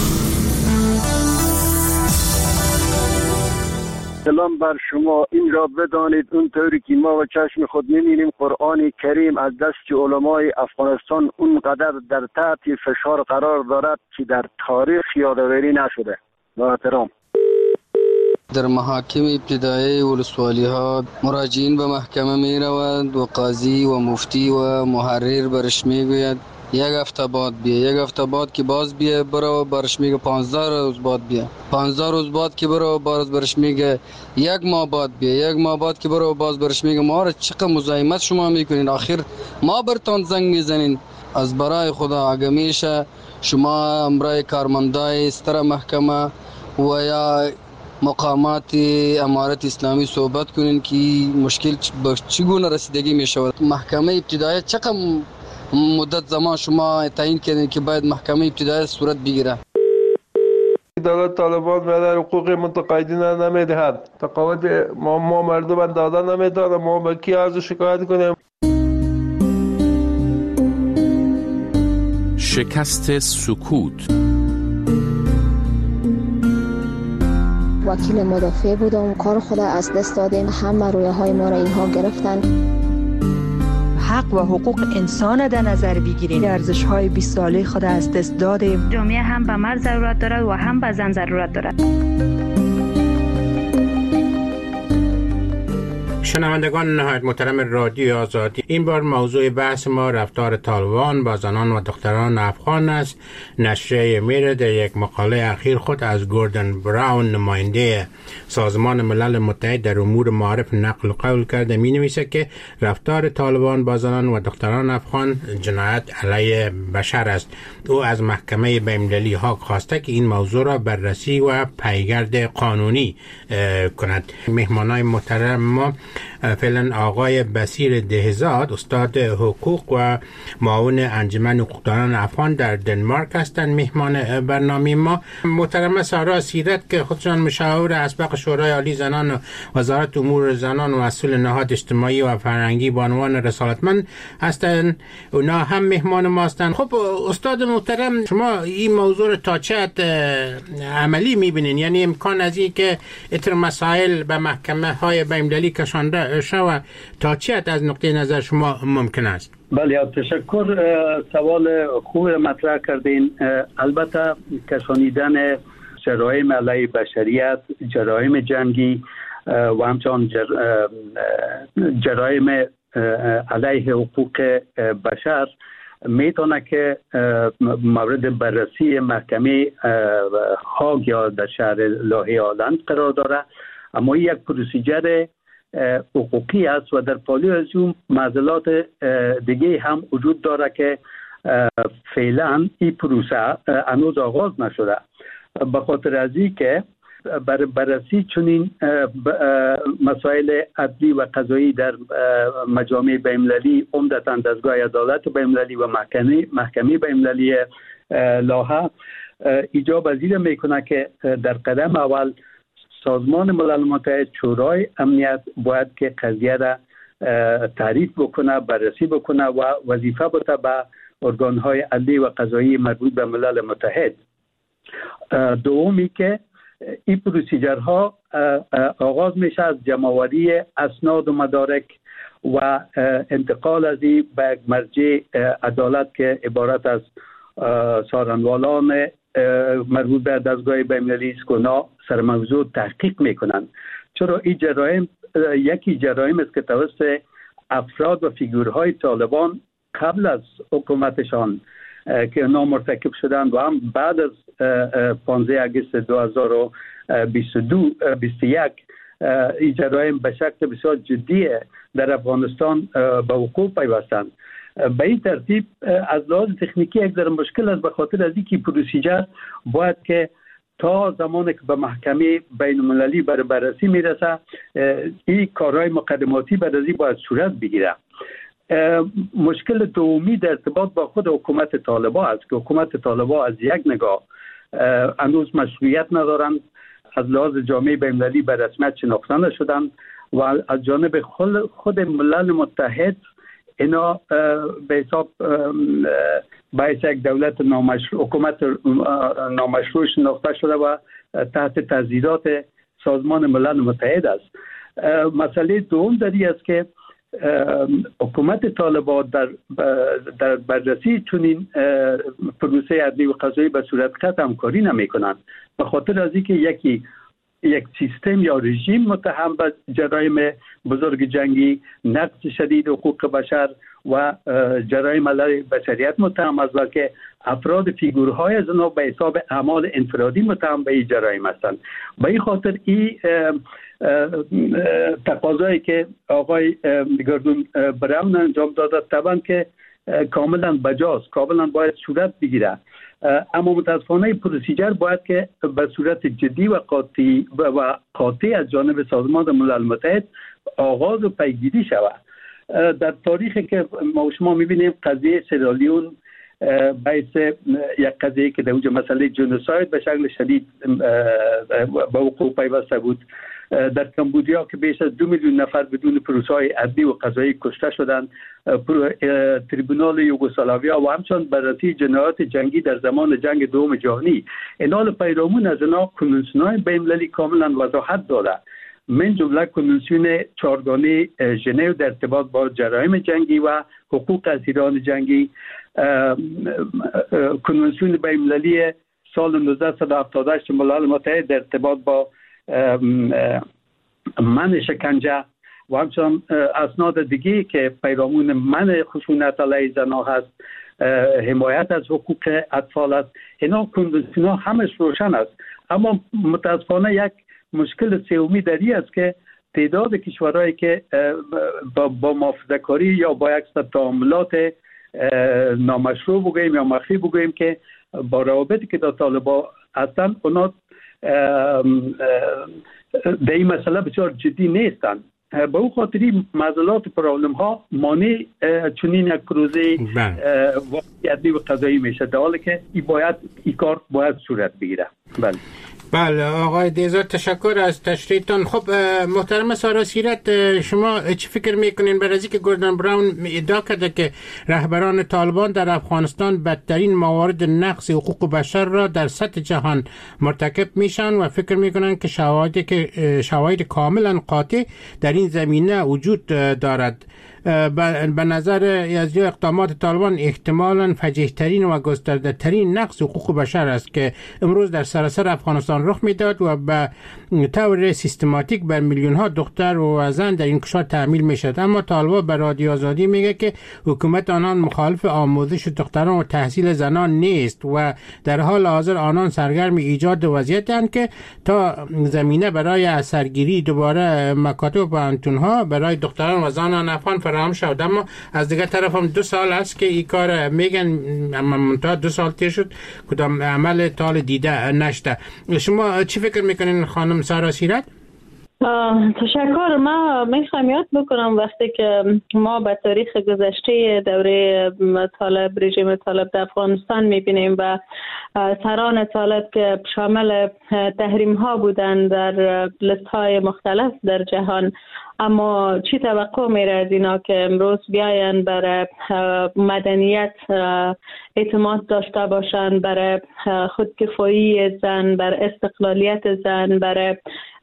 سلام بر شما. این را بدانید اونطوری که ما و چشم خود می‌بینیم قرآن کریم از دست علمای افغانستان اونقدر در تحت فشار قرار دارد که در تاریخ یادآوری نشده. با احترام. در محاکم ابتدایی ولسوالی ها مراجعین به محکمه می روند و قاضی و مفتی و محرر برش می گوید یک هفته بعد بیا، یک هفته بعد که باز بیا برو برش میگه پانزده روز بعد بیا، پانزده روز بعد که برو باز برش میگه یک ماه بعد بیا، یک ماه بعد که برو باز برش میگه ما را چقدر مزاحمت شما میکنین، آخر ما برتان زنگ میزنین. از برای خدا اگه میشه شما امرای کارمندای استر محکمه و یا مقامات امارت اسلامی صحبت کنین که مشکل به چگونه رسیدگی می شود. محکمه ابتدایی چقدر مدت زمان شما تعیین کردین که باید محکمه ابتدایی صورت بگیره؟ دولت طالبان برای حقوق متقاعدین نمیدهد، تقاعد ما, ما مردم دادن نمیداد، ما به کی عرض شکایت کنیم؟ شکست سکوت. وکیل مدافع بودم، کار خود از دست دادیم، همه رویه های ما را اینها گرفتن. حق و حقوق انسان در نظر بگیریم. ارزش های بیست ساله خود از دست دادیم. جامعه هم به مرد ضرورت دارد و هم به زن ضرورت دارد. شنوندگان نهایت محترم رادیو آزادی، این بار موضوع بحث ما رفتار طالبان با زنان و دختران افغان است. نشریه میر در یک مقاله اخیر خود از گوردن براون، نماینده سازمان ملل متحد در امور معارف، نقل قول کرده. می نویسه که رفتار طالبان با زنان و دختران افغان جنایت علیه بشر است. او از محکمه بین‌المللی هاگ خواسته که این موضوع را بررسی و پیگرد قانونی کند. مهمانای محترم ما فعلا آقای بصیر دهزاد، استاد حقوق و معاون انجمن حقوقدانان افغان در دنمارک هستند مهمان برنامه ما. محترمه سارا سیرت که خودشان مشاور اسبق شورای عالی زنان و وزارت امور زنان و مسئول نهاد اجتماعی و فرهنگی به عنوان رسالتمند هستند، اونا هم مهمان ما هستند. خب استاد محترم، شما این موضوع را تا چه حد عملی میبینین؟ یعنی امکان از این که اتر مسائل به محکمه های بین‌المللی کشانده شود تا چه حد از نقطه نظر شما ممکن است؟ بله، تشکر. سوال خوب مطرح کردین. البته کشانیدن جرایم علیه بشریت، جرایم جنگی و همچنان جر... جرایم علیه حقوق بشر میتونه که مورد بررسی محکمه هاگ یا در شهر لاهه هالند قرار داره، اما یک پروسیجر حقوقی است و در پالو از اون معضلات دیگه هم وجود داره که فعلا این پروسه هنوز آغاز نشده. به خاطر از این که بر بررسی چنین مسائل عدلی و قضایی در مجامع بین‌المللی، عمدتاً دستگاه عدالت بین‌المللی و محکمه محکمه بین‌المللی لاهه، ایجاب پذیر میکنه که در قدم اول سازمان ملل متحد، شورای امنیت باید که قضیه را تعریف بکنه، بررسی بکنه و وظیفه بده به ارگان‌های عدلی و قضایی مربوط به ملل متحد. دومی که این پروسیجرها آغاز میشه از جمع‌آوری اسناد و مدارک و انتقال از این به مرجع عدالت که عبارت از سارنوالان مربوط به دستگاه بین‌المللی است که اونا سر موضوع تحقیق میکنن. چرا این جرایم یکی جرایم است که توسط افراد و فیگورهای طالبان قبل از حکومتشان که اونا مرتکب شدن و هم بعد از پانزده آگوست دو هزار و بیست و دو بیست و یک این جرایم به شکل بسیار جدی در افغانستان به وقوع پیوستند. به این ترتیب از لحاظ تکنیکی یک ذره مشکل است، به خاطر از اینکه پروسیجر باید که تا زمانی که به محکمه بین المللی بر بررسی میرسه این کارهای مقدماتی بعد از این باید صورت بگیره. مشکل دومی در ارتباط با خود حکومت طالبان است که حکومت طالبان از یک نگاه هنوز مشروعیت ندارند، از لحاظ جامعه بین‌المللی به رسمیت شناخته نشدند و از جانب خود ملل متحد اینا به حساب باعث یک دولت نامشروع، حکومت نامشروع شناخته شده و تحت تضییعات سازمان ملل متحد است. مسئله دوم در این است که حکومت طالبان در در بررسی چنین پروسه عدلی و قضایی به صورت قطع همکاری نمی کنند، به خاطر از اینکه یکی یک سیستم یا رژیم متهم به جرایم بزرگ جنگی، نقض شدید حقوق بشر و جرایم علیه بشریت متهم است و که افراد فیگورهای از آنها به حساب اعمال انفرادی متهم به این جرایم هستند. به این خاطر این تقاضایی که آقای گردون براون انجام داده طبعا که کاملا بجاست، کاملا باید صورت بگیره، اما متاسفانه پروسیجر باید که به صورت جدی و قاطع و قاطع از جانب سازمان ملل متحد آغاز و پیگیری شود. در تاریخی که ما و شما می‌بینیم قضیه سیرالیون باعث یک قضیه که در اونجا مسئله جنوساید به شکل شدید به وقوع پیوسته بود. در کمبودیا که بیش از دو میلیون نفر بدون پروسه‌های عدلی و قضایی کشته شدند. تریبونال یوگسلاویا و همچنان بررسی جنایات جنگی در زمان جنگ دوم جهانی، اینال پیرامون از اینا کنوانسیون‌های بین‌المللی کاملا وضاحت داده، من جمله کنوانسیون چهارگانه ژنو در ارتباط با جرایم جنگی و حقوق اسیران جنگی، کنوانسیون بین‌المللی سال نوزده هفتاد و هشت ملل متحد در ارتباط با من شکنجه و همچنان اسناد دیگه که پیرامون من خشونت علیه زنها هست، حمایت از حقوق اطفال است. اینا کنوانسیون ها همش روشن است، اما متاسفانه یک مشکل سومی در این است که تعداد کشورهایی که با, با محافظه‌کاری یا با یک تعاملات نامشروع بگوییم یا مخفی بگوییم که با روابطی که در طالبان هستند، اونا در این مسئله بسیار جدی نیستند. به او خاطری معضلات و پرابلم ها مانع چنین یک پروژه واقعی و قضایی میشه، در حالی که این باید این کار باید صورت بگیره. بله بله آقای دیزاد، تشکر از تشریحتان. خب محترم سارا سیرت، شما چی فکر میکنین برای اینکه گوردن براون ادعا کرده که رهبران طالبان در افغانستان بدترین موارد نقض حقوق بشر را در سطح جهان مرتکب میشن و فکر میکنن که شواهدی که شواهد کاملا قاطع در این زمینه وجود دارد؟ به نظر از اقدامات طالبان احتمالاً فجیح‌ترین و گسترده‌ترین نقض حقوق بشر است که امروز در سراسر افغانستان رخ میداد و به طور سیستماتیک بر میلیون ها دختر و زن در این کشور تحمیل میشد. اما طالبان به رادیو آزادی میگه که حکومت آنان مخالف آموزش دختران و تحصیل زنان نیست و در حال حاضر آنان سرگرم ایجاد وضعیتند که تا زمینه برای سرگیری دوباره مکاتب و پانتون‌ها برای دختران و زنان افغان فراهم شد. اما از دیگر طرف هم دو سال است که این کار میگن، اما منتها دو سال تیر شد کدام عمل تال دیده نشده. شما چی فکر میکنین خانم سارا سیرت؟ تشکر. ما میخوام یاد بکنم وقتی که ما به تاریخ گذشته دوره طالب، رژیم طالب در افغانستان میبینیم و سران طالب که شامل تحریم ها بودن در لیست های مختلف در جهان، اما چی توقع میره از اینا که امروز بیاین برای مدنیت اعتماد داشته باشن، برای خودکفایی زن، برای استقلالیت زن، برای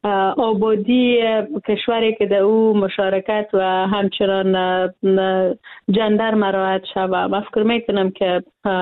آبادی کشوری که در او مشارکت و همچنان جندر مراعات شود. من فکر میکنم که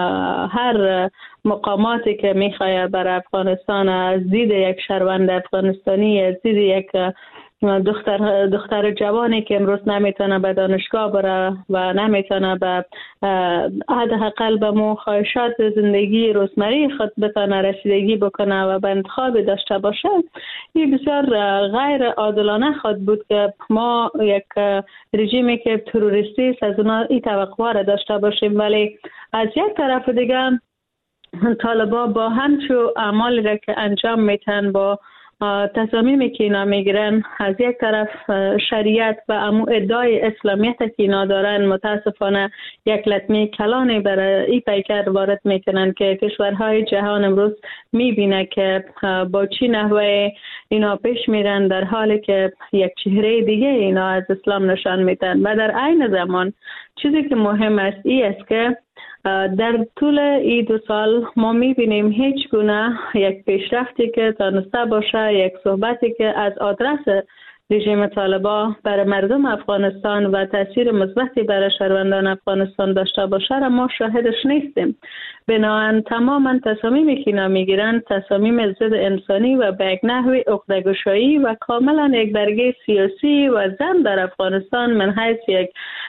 هر مقاماتی که میخواد برای افغانستان از دید یک شهروند افغانستانی، از دید یک دختر دختر جوانی که امروز نمیتونه به دانشگاه بره و نمیتونه به حداقل به مخواهشات زندگی روزمره خود بتونه رسیدگی بکنه و به انتخاب داشته باشه، این بسیار غیر عادلانه خود بود که ما یک رژیمی که تروریستی است از اونا این توقع را داشته باشیم. ولی از یک طرف دیگه طالبان با همچو اعمالی را که انجام میتن، با تصامیمی که اینا میگیرن، از یک طرف شریعت و امو ادعای اسلامیت که اینا دارن متاسفانه یک لطمه کلانی برای این پیکر وارد میکنن که کشورهای جهان امروز میبینه که با چی نحوه اینا پیش میرن، در حالی که یک چهره دیگه اینا از اسلام نشان میدن. و در عین زمان چیزی که مهم است این است که در طول این دو سال ما میبینیم هیچ گونه یک پیشرفتی که تانسته باشه، یک صحبتی که از آدرس رژیم طالبان برای مردم افغانستان و تاثیر مثبتی برای شهروندان افغانستان داشته باشه را ما شاهدش نیستیم. بنابراین تماما تصامیمی که اینا میگیرن تصامیم ضد انسانی و به یک نحوی عقده‌گشایی و کاملا یک برگه سیاسی و زن در افغانستان من حیث یک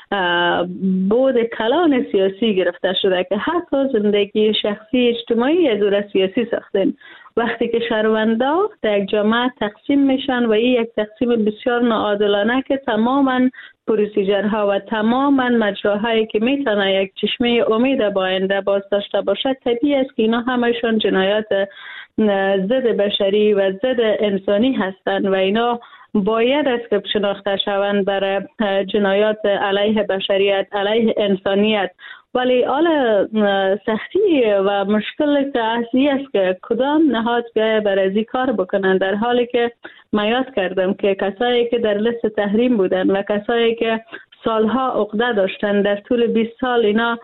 بود کلان سیاسی گرفته شده که حتی زندگی شخصی اجتماعی از او سیاسی ساختن. وقتی که شهروندا در یک جامعه تقسیم میشن و این یک تقسیم بسیار ناعادلانه که تماما پروسیجرها و تماما مجراهایی که میتونه یک چشمه امید با آینده باز داشته باشه، طبیعی است که اینا همشون جنایات ضد بشری و ضد انسانی هستند و اینا باید است که شناخته شوند برای جنایات علیه بشریت، علیه انسانیت. ولی حال سختی و مشکل که اصلی است که کدام نهاد بیایه برای ازی کار بکنن، در حالی که من یاد کردم که کسایی که در لیست تحریم بودن و کسایی که سالها عقده داشتن در طول بیست سال اینا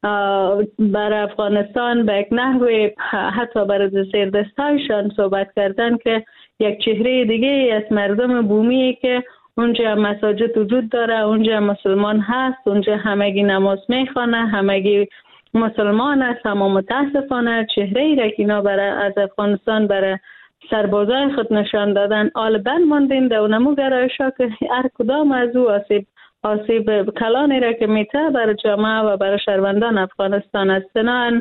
برای افغانستان به یک نحوی حتی برای زیردستایشان صحبت کردن که یک چهره دیگه از مردم بومی که اونجا مساجد وجود داره، اونجا مسلمان هست، اونجا همگی نماز میخوانه، همگی مسلمان است، اما متاسفانه چهره ای را که اینا برای از افغانستان برای سربازای خود نشان دادن آل بند ماندین در اونمو گرایشا که هر کدام از او آسیب آسیب کلانی را که میته برای جامعه و برای شهروندان افغانستان است. بنابراین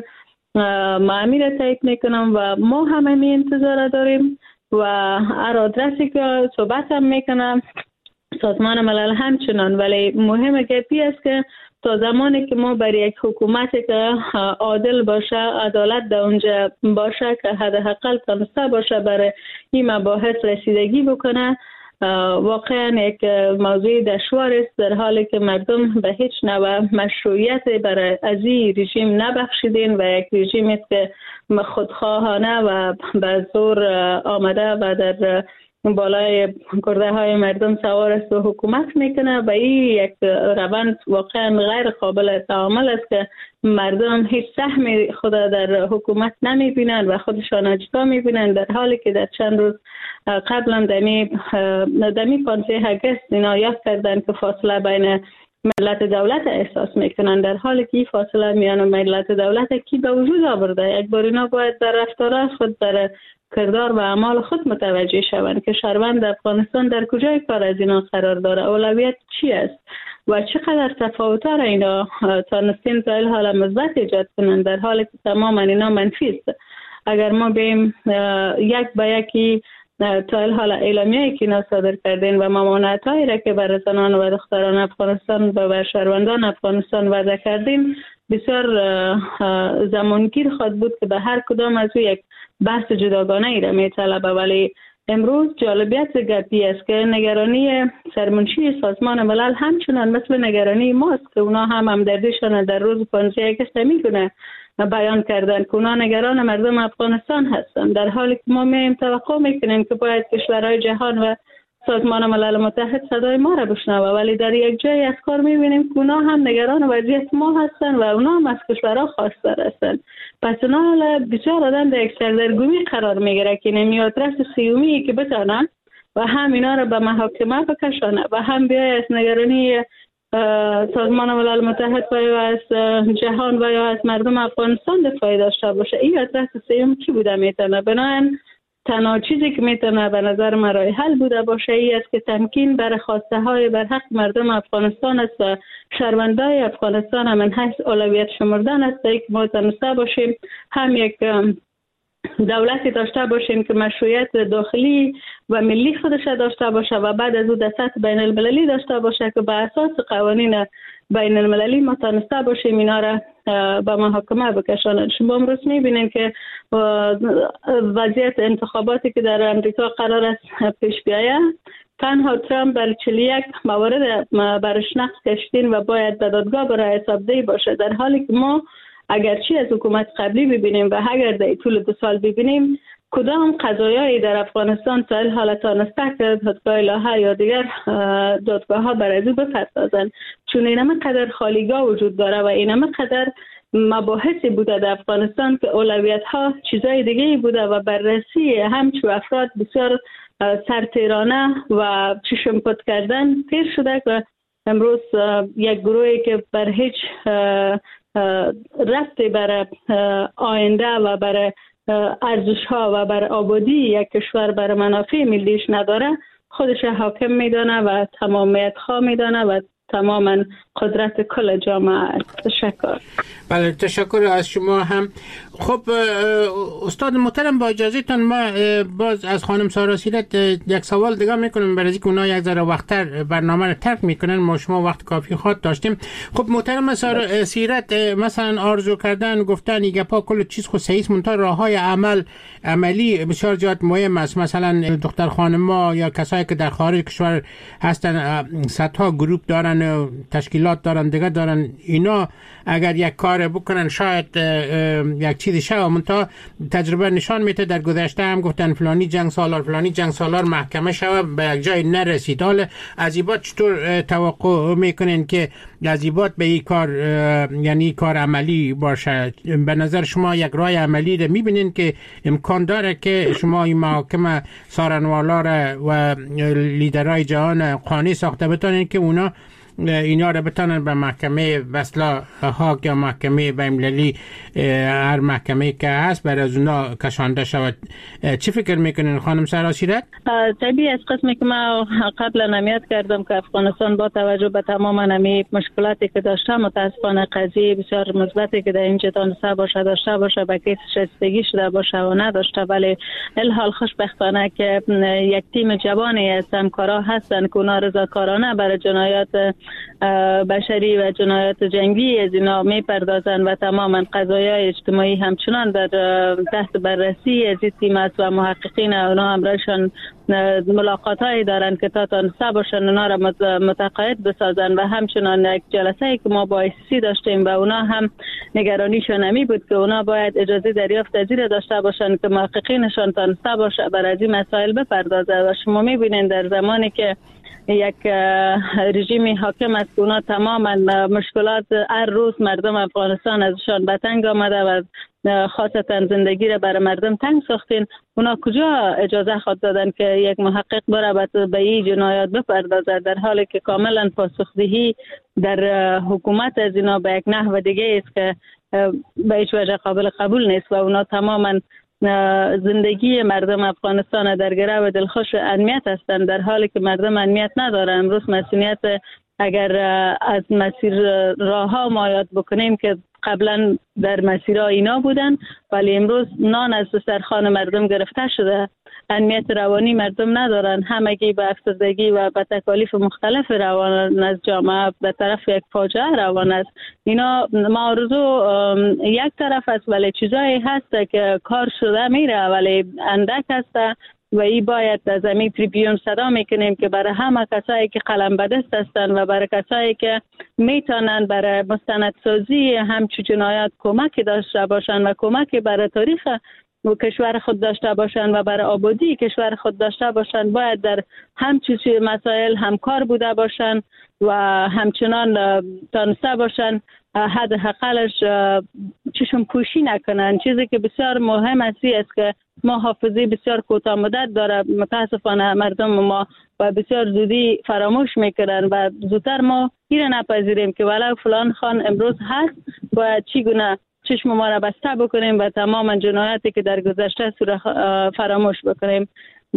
ما امیر تایید میکنم و ما همه می انتظار داریم و هر آدرسی که صحبت هم میکنم سازمان ملل همچنان، ولی مهم گپی است که تا زمانی که ما برای یک حکومتی که عادل باشه، عدالت در اونجا باشه، که حداقل تونسته باشه برای این مباحث رسیدگی بکنه، واقعا یک موضوع دشوار است، در حالی که مردم به هیچ نوع مشروعیت برای از این رژیم نبخشیدین و یک رژیم است که خودخواهانه و به زور آمده و در بالای گرده های مردم سوار است و حکومت میکنه و این یک روند واقعا غیر قابل تعامل است که مردم هیچ سهمی خود در حکومت نمیبینن و خودشان اجدا میبینن، در حالی که در چند روز قبلا دمی دمی پانزده اگست اینا یاد کردن که فاصله بین ملت دولت احساس میکنن، در حالی که این فاصله میان ملت دولت کی به وجود آورده. یک بار اینا باید در رفتار خود در کردار و اعمال خود متوجه شوند که شهروند افغانستان در کجای کار از اینا قرار داره، اولویت چی است و چقدر تفاوت‌ها را اینا تانستین تا این حال مثبت ایجاد کنند، در حالی که تماما اینا منفی است. اگر ما بیم یک به یکی تا این حال اعلامیه‌ای که اینا صادر کردین و ممانعت‌هایی را که بر زنان و دختران افغانستان و شهروندان افغانستان وضع کردین، بسیار زمانگیر خواهد بود که به هر کدام از او یک بحث جداگانه ای را میطلبه. ولی امروز جالبیت گپی است که نگرانی سرمنشی سازمان ملل همچنان مثل نگرانی ماست که اونا هم همدردیشان در روز پانزده اگست میکنه بیان کردن که اونا نگران مردم افغانستان هستند، در حالی که ما میم توقع میکنیم که باید کشورهای جهان و سازمان ملل متحد صدای ما را بشنوه، ولی در یک جای از کار میبینیم که اونا هم نگران وضعیت ما هستند و اونا هم از کشورها خواستار هستند. پس اونا بسیار آدم در یک سردرگمی قرار میگیره که نمیاد رس سیومی که بتانن و هم اینا را به محاکمه بکشانه و هم بیای از نگرانی سازمان ملل متحد و یا از جهان و یا از مردم افغانستان دفاعی داشته باشه. این آدرس سیوم چی بوده میتونه؟ بنابراین تنها چیزی که میتونه به نظر من راه حل بوده باشه ای است که تمکین بر خواسته های بر حق مردم افغانستان است و شهروندای افغانستان هم من حیث اولویت شمردن است که ما تونسته باشیم هم یک دولتی داشته باشیم که مشروعیت داخلی و ملی خودش داشته باشه و بعد از او در سطح بین المللی داشته باشه که به اساس قوانین بین المللی ما تونسته باشیم اینا را به محاکمه بکشانند. شما امروز میبینید که وضعیت انتخاباتی که در امریکا قرار است پیش بیاید، تنها ترامپ بر چهل و یک موارد برش نقص کشیدین و باید به دادگاه برای حسابدهی باشه، در حالی که ما اگرچه از حکومت قبلی ببینیم و اگر در طول دو سال ببینیم کدام قضایایی در افغانستان تا این حالت تانسته که دادگاه الهه یا دیگر دادگاه ها بر از او بپردازند، چون اینمه قدر خالیگاه وجود داره و اینمه قدر مباحثی بوده در افغانستان که اولویت ها چیزای دیگه بوده و بررسی همچو افراد بسیار سرتیرانه و چشم پد کردن تیر شده که امروز یک گروهی که بر هیچ ربطی بر آینده و بر ارزش ها و بر آبادی یک کشور بر منافع ملیش نداره خودش حاکم میدانه و تمامیت خواه میدانه و تماما قدرت کل جامعه است. تشکر. بله تشکر از شما هم. خب استاد محترم با اجازهتان ما باز از خانم سارا سیرت یک سوال دیگه میکنم برای اینکه اونا یک ذره وقتتر برنامه رو ترک میکنن ما شما وقت کافی خود داشتیم. خب محترم سارا سیرت مثلا آرزو کردن گفتن ایگه پا کل چیز خود صحیح منتها راههای عمل عملی بسیار زیاد مهم است. مثلا دختر خانم‌ها یا کسایی که در خارج کشور هستن صدها گروپ دارن و تشکیلات دارن دیگه دارن اینا اگر یک کار بکنن شاید یک چیزی شود منتها تجربه نشان میده در گذشته هم گفتن فلانی جنگ سالار فلانی جنگ سالار محکمه شود به یک جای نرسید. حالا از این بعد چطور توقع میکنین که از این بعد به این کار یعنی کار عملی باشه؟ به نظر شما یک راه عملی رو میبینین که امکان داره که شما این محاکم سارنوالا و لیدرهای جهان قانع ساخته بتونین که اونا اینا رو بتونن به محکمه وصلا هاگ یا محکمه بین‌المللی هر محکمه که هست برای از اونا کشانده شود؟ چی فکر میکنین خانم سارا سیرت؟ طبیعی از قسمی که ما قبلا نمیاد کردم که افغانستان با توجه به تمام نمی مشکلاتی که داشته متاسفانه قضیه بسیار مثبتی که در اینجا دانسته باشه داشته باشه به کیس شایستگی شده باشه و نداشته، ولی الحال خوشبختانه که یک تیم جوانی از همکارا هستن که اونا رضاکارانه برای جنایات بشری و جنایات جنگی از اینا می پردازن و تماما قضایای اجتماعی همچنان در تحت بررسی از این تیم است و محققین اونا همراهشان ملاقات هایی دارن که تا تانسته باشن اونا را متقاعد بسازن و همچنان یک جلسه که ما با آی سی سی داشتیم و اونا هم نگرانیشان نمی بود که اونا باید اجازه دریافت از این داشته باشن که محققینشان تانسته باشه بر از این مسائل بپردازه. و شما می بینید در زمانی که یک رژیم حاکم است که اونا تماما مشکلات هر روز مردم افغانستان ازشان به تنگ آمده و خاصتا زندگی را برای مردم تنگ ساختین، اونا کجا اجازه خود دادن که یک محقق بره به این جنایات بپردازد، در حالی که کاملا پاسخدهی در حکومت از اینا به یک نحو دیگه است که به هیچ وجه قابل قبول نیست و اونا تماما زندگی مردم افغانستان در گره و دلخوش امنیت هستند، در حالی که مردم امنیت ندارن. امروز مسئولیت اگر از مسیر راه ها ما یاد بکنیم که قبلا در مسیرها اینا بودن ولی امروز نان از دسترخوان مردم گرفته شده، امنیت روانی مردم ندارن، همگی به افسردگی و به تکالیف مختلف روان از جامعه به طرف یک فاجعه روان است. اینا معارضو یک طرف است ولی چیزایی هست که کار شده میره ولی اندک هست و این باید از همین تریبیون صدا میکنیم که برای همه کسایی که قلم به دست هستن و برای کسایی که میتونن برای مستندسازی همچو جنایات کمک داشته باشن و کمک برای تاریخ و کشور خود داشته باشن و برای آبادی کشور خود داشته باشن باید در همچو مسائل همکار بوده باشن و همچنان تانسته باشن حداقلش چشم پوشی نکنن. چیزی که بسیار مهم است که ما حافظه بسیار کوتاه مدت داره، متاسفانه مردم ما و بسیار زودی فراموش میکنن و زودتر ما این نپذیریم که ولو فلان خان امروز هست باید چگونه چشم ما را بسته بکنیم و تمام جنایاتی که در گذشته فراموش بکنیم.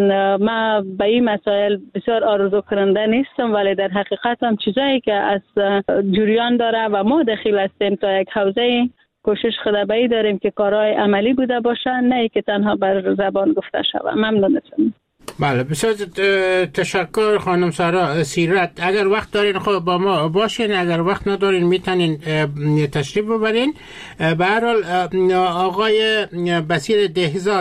ما به این مسائل بسیار آرزو کننده نیستم ولی در حقیقت هم چیزایی که از جریان داره و ما دخیل هستیم تا یک حوزه کوشش خدابایی داریم که کارهای عملی بوده باشن نه که تنها بر زبان گفته شود. ممنونتم. بله بسیار تشکر خانم سارا سیرت. اگر وقت دارین خب با ما باشین، اگر وقت ندارین میتونین تشریف ببرین. به هر حال آقای بصیر دهزاد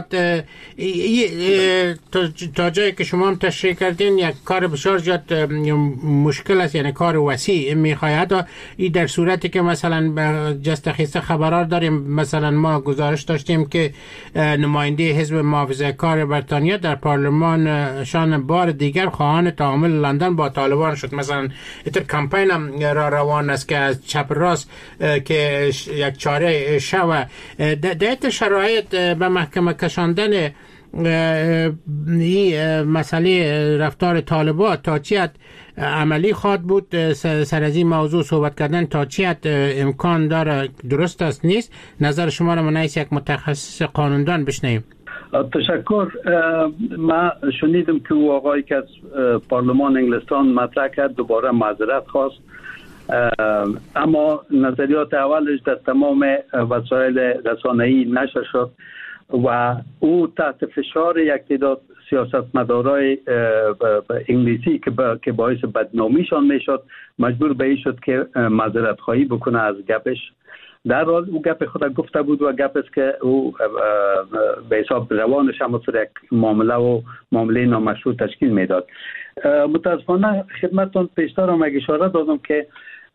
تا جایی که شما هم تشریح کردین یک کار بسیار زیاد مشکل است، یعنی کار وسیع میخواهد. این در صورتی که مثلا جست خیسته خبرار داریم، مثلا ما گزارش داشتیم که نماینده حزب محافظه کار بریتانیا در پارلمان شان بار دیگر خواهان تعامل لندن با طالبان شد. مثلا ایتر کمپین هم را روان است که از چپ راست که یک چاره شوه در شرایط به محکمه کشاندن این مسئله رفتار طالبان تا چی حد عملی خواد بود؟ سر از این موضوع صحبت کردن تا چی حد امکان داره؟ درست است نیست؟ نظر شما را من یک متخصص قانوندان بشنویم. تشکر. ما شنیدم که او آقایی که از پارلمان انگلستان مطرح کرد دوباره معذرت خواست، اما نظریات اولش در تمام وسایل رسانه‌ای نشر شد و او تحت فشار یک تعداد سیاستمدارای انگلیسی که با که باعث بدنامیشان میشد مجبور به این شد که معذرت خواهی بکنه از گپش. در حال او گپ خود گفته بود و گپ است که او به حساب روانش هم یک معامله و معامله نامشروع تشکیل میداد. متاسفانه خدمتتون پیشتر هم اشاره دادم که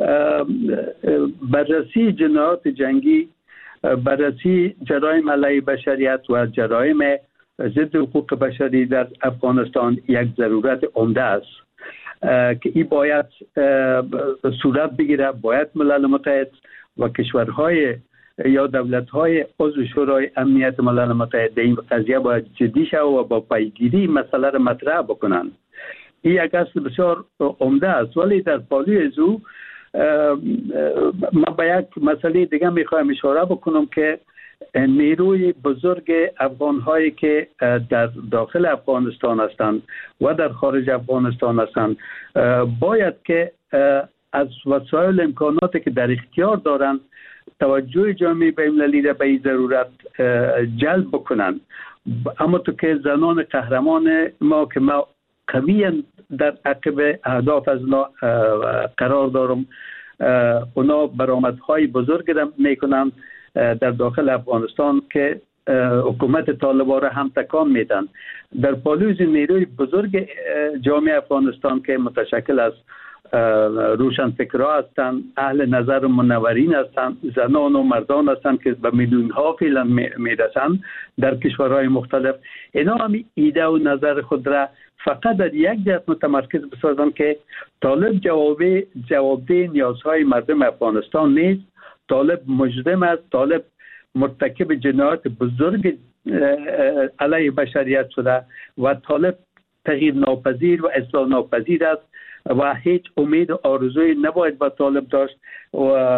بررسی جنایات جنگی، بررسی جرایم علیه بشریت و جرایم ضد حقوق بشری در افغانستان یک ضرورت عمده است که این باید صورت بگیره. باید ملل متحد و کشورهای یا دولت‌های عضو شورای امنیت ملل متحد این قضیه باید جدی شود و با پیگیری مسئله را مطرح بکنند. این یک اصل بسیار عمده است، ولی در پالوی از او ما با یک مسئله دیگه میخوایم اشاره بکنم که نیروی بزرگ افغان‌هایی که در داخل افغانستان هستند و در خارج افغانستان هستند باید که از وسایل امکاناتی که در اختیار دارند توجه جامعه بین‌المللی را به این ضرورت جلب بکنند. اما تو که زنان قهرمان ما که ما قوی در عقب اهداف از اونا قرار دارم، اونا برآمدهای بزرگ را میکنند در داخل افغانستان که حکومت طالبان را هم تکان میدن. در پالوز نیروی بزرگ جامعه افغانستان که متشکل از روشنفکرها هستند، اهل نظر و منورین هستند، زنان و مردان هستند که به میلیون ها فعلا میرسند در کشورهای مختلف. اینا هم ایده و نظر خود را فقط در یک جهت متمرکز بسازند که طالب جواب جوابده نیازهای مردم افغانستان نیست. طالب مجرم است، طالب مرتکب جنایات بزرگ علیه بشریت شده و طالب تغییر ناپذیر و اصلاح ناپذیر است و هیچ امید و آرزوی نباید با طالب داشت و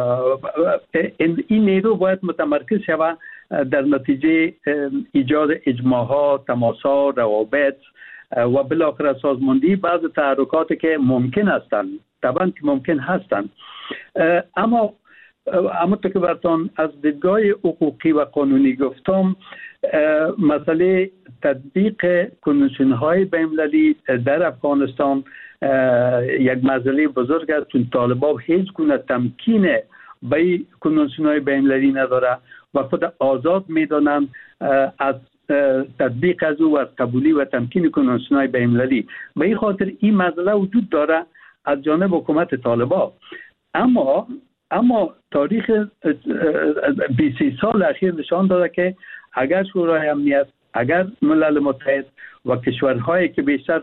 این نیرو باید متمرکز شود در نتیجه ایجاد اجماعات، تماس‌ها، روابط و بالاخره سازماندهی بعض تحرکاتی که ممکن هستند، طبعا که ممکن هستند. اما اما تو که براتون از دیدگاه حقوقی و قانونی گفتم، مسئله تطبیق کنوانسیون های بین‌المللی در افغانستان یک مسئله بزرگ است، چون طالبان هیچ گونه تمکین به کنوانسیون های بین‌المللی نداره و خود آزاد میدانند از تطبیق از او و از قبولی و تمکین کنوانسیون های بین‌المللی. به این خاطر این مسئله وجود داره از جانب حکومت طالبان. اما اما تاریخ بیست سال اخیر نشان داده که اگر شورای امنیت، اگر ملل متحد و کشورهایی که بیشتر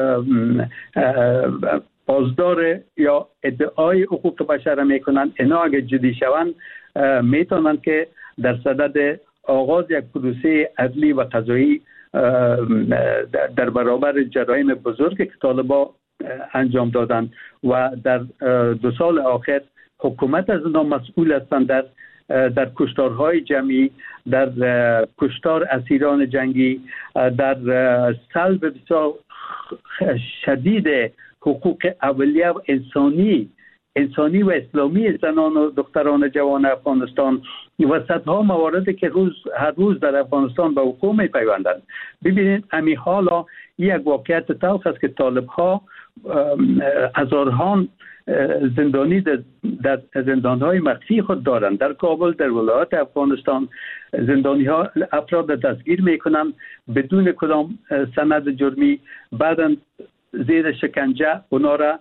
پاسدار یا ادعای حقوق بشر میکنند، اینا اگر جدی شوند میتونند که در صدد آغاز یک پروسه عدلی و قضایی در برابر جرایم بزرگ که طالبان انجام دادند و در دو سال آخر حکومت از اونا مسئول هستند در در کشتارهای جمعی، در کشتار اسیران جنگی، در سلب بسیار شدید حقوق اولیه و انسانی انسانی و اسلامی زنان و دختران جوان افغانستان و صدها مواردی که روز هر روز در افغانستان به حقوق میپیوندند. ببینید امی حالا یک واقعیت تلخ است که طالب ها هزاران زندانی در زندان‌های مخفی خود دارند. در کابل، در ولایات افغانستان زندانی ها افراد دستگیر میکنند بدون کدام سند جرمی، بعدا زیر شکنجه اونا را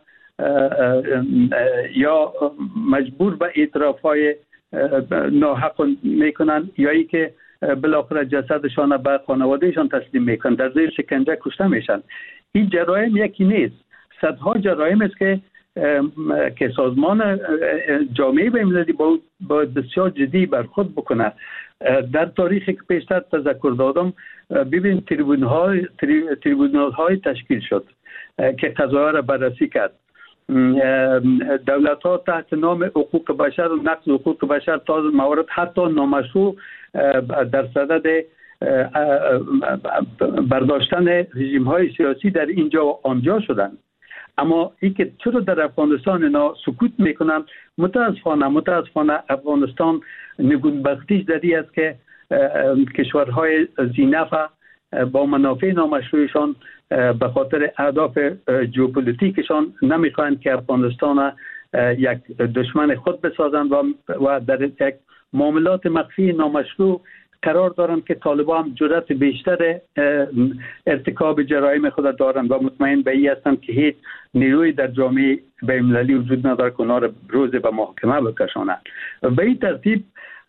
یا مجبور به اعتراف های ناحق میکنند یا ای که بالاخره جسدشان به خانوادهشان تسلیم میکنند، در زیر شکنجه کشته میشن. این جرایم یکی نیست، صدها جرایم است که که سازمان جامعه بین‌المللی باید بسیار جدی برخورد بکنه. در تاریخی که پیشتر تذکر دادم ببین تریبون‌های تریبونال‌های تشکیل شد که قضایا را بررسی کرد. دولت‌ها تحت نام حقوق بشر و نقض حقوق بشر تا موارد حتی نامشروع در صدد برداشتن رژیم‌های سیاسی در اینجا و آنجا شدند. اما این که چرا در افغانستان اینا سکوت میکنن؟ متاسفانه متاسفانه افغانستان نگونبختیش در این است که کشورهای ذی‌نفع با منافع نامشروعشان به خاطر اهداف ژئوپلیتیکشان نمیخواهند که افغانستان یک دشمن خود بسازند و در یک معاملات مخفی نامشروع قرار دارند که طالبان هم جرأت بیشتر ارتکاب جرایم خود دارند و مطمئن به این هستند که هیچ نیروی در جامعه بین‌المللی وجود ندارد که اونا را روز به محاکمه بکشانند. به این ترتیب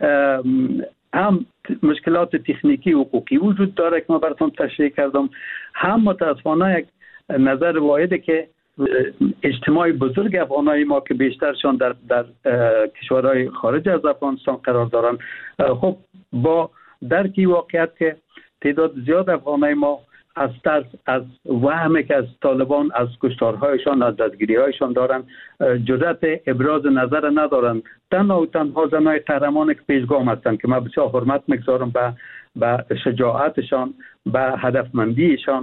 هم مشکلات تکنیکی و حقوقی وجود داره که ما براتون تشریح کردم، هم متاسفانه یک نظر واحده که اجتماع بزرگ افغانای ما که بیشترشان در در کشورهای خارج از افغانستان قرار دارند، خب با درکی واقعیت که تعداد زیاد افغانای ما از ترس از وهمی که از طالبان از کشتارهایشان از دستگیری‌هایشان دارند جرأت ابراز نظر ندارند. تنها و تنها زنای قهرمان که پیشگام هستند که من بسیار حرمت می‌گذارم به به شجاعتشان، به هدفمندیشان،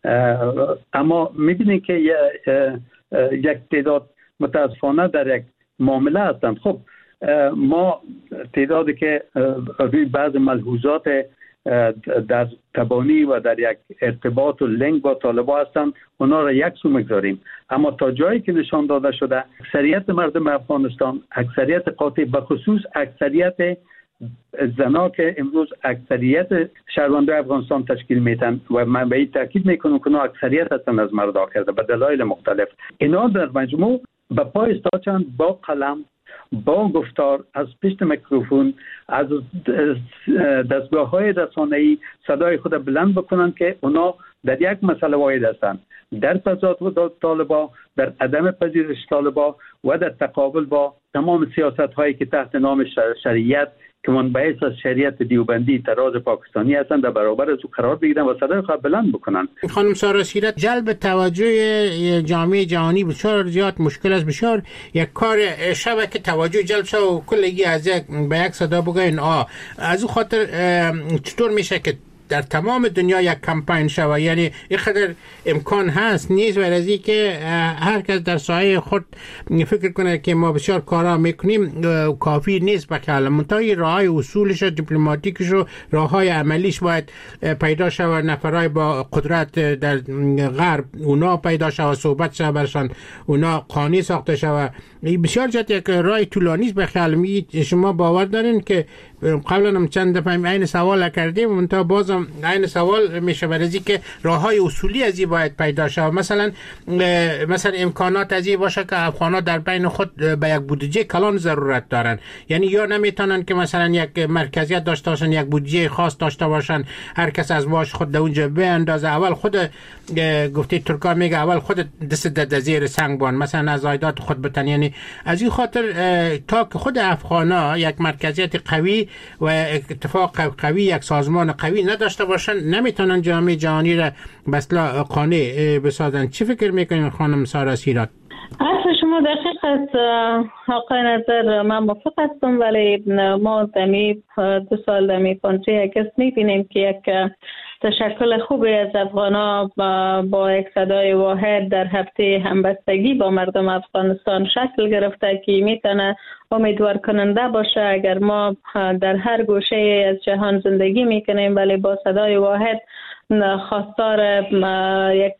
اما می‌بینید که یک تعداد متاسفانه در یک معامله هستند. خب ما تعدادی که روی بعض ملحوظات در تبانی و در یک ارتباط و لینک با طالبان هستند اونا را یک سو میگذاریم، اما تا جایی که نشان داده شده اکثریت مردم افغانستان، اکثریت قاطع به خصوص اکثریت زنا که امروز اکثریت شهروندان افغانستان تشکیل میتن و من به این تاکید میکنم که اونا اکثریت هستند از مردا کرده به دلایل مختلف، اینا در مجموع به پای استادند با قلم، با گفتار، از پشت میکروفون، از دستگاه های رسانه‌ای صدای خود بلند بکنند که اونا در یک مسئله واحد هستند، در تضاد با طالبان، در عدم پذیرش طالبان و در تقابل با تمام سیاست هایی که تحت نام شریعت که منبعث از شریعت دیوبندی تراز پاکستانی هستند در برابر از او قرار بگیرن و صدای خود بلند بکنن. خانم سارا سیرت، جلب توجه جامعه جهانی بسیار زیاد مشکل است، بسیار یک کار شبه که توجه جلب شه و کلگی از یک به یک صدا بگوین آ از او خاطر چطور میشه که در تمام دنیا یک کمپین شود؟ یعنی این خدر امکان هست نیست و رزی که هر کس در سایه خود فکر کنه که ما بسیار کارا میکنیم کافی نیست. بخیال منطقی راه های اصولش و دیپلماتیکش و راه های عملیش باید پیدا شود، نفرهای با قدرت در غرب اونا پیدا شود، صحبت شود برشان، اونا قانونی ساخته شود. بسیار جد یک راه طولانی است. بخیال می شما باور دارین که قبلا هم چند دفعه این سوال کردیم منتها بازم این سوال میشه برای که راههای اصولی از این باید پیدا شود، مثلا مثلا امکانات از این باشه که افغان‌ها در بین خود به یک بودجه کلان ضرورت دارن، یعنی یا نمیتونن که مثلا یک مرکزیت داشته باشن، یک بودجه خاص داشته باشن، هر کس از باش خود در اونجا بیاندازه. اول خود گفته ترکا میگه اول خود دست در زیر سنگ بان، مثلا از عایدات خود بتن. یعنی از این خاطر تا که خود افغان‌ها یک مرکزیت قوی و اتفاق قوی، یک سازمان قوی نداشته باشن، نمیتونن جامعه جهانی را به اصطلاح قانع بسازن. چی فکر میکنین خانم سارا سیرت؟ اصلا شما دقیق است آقای نظر، من موافق هستم، ولی ما دمی دو سال دمی پانزده اگست میبینیم که یک تشکل خوبی از افغانا با, با یک صدای واحد در هفته همبستگی با مردم افغانستان شکل گرفته که میتونه امیدوار کننده باشه. اگر ما در هر گوشه از جهان زندگی میکنیم ولی با صدای واحد خواستار یک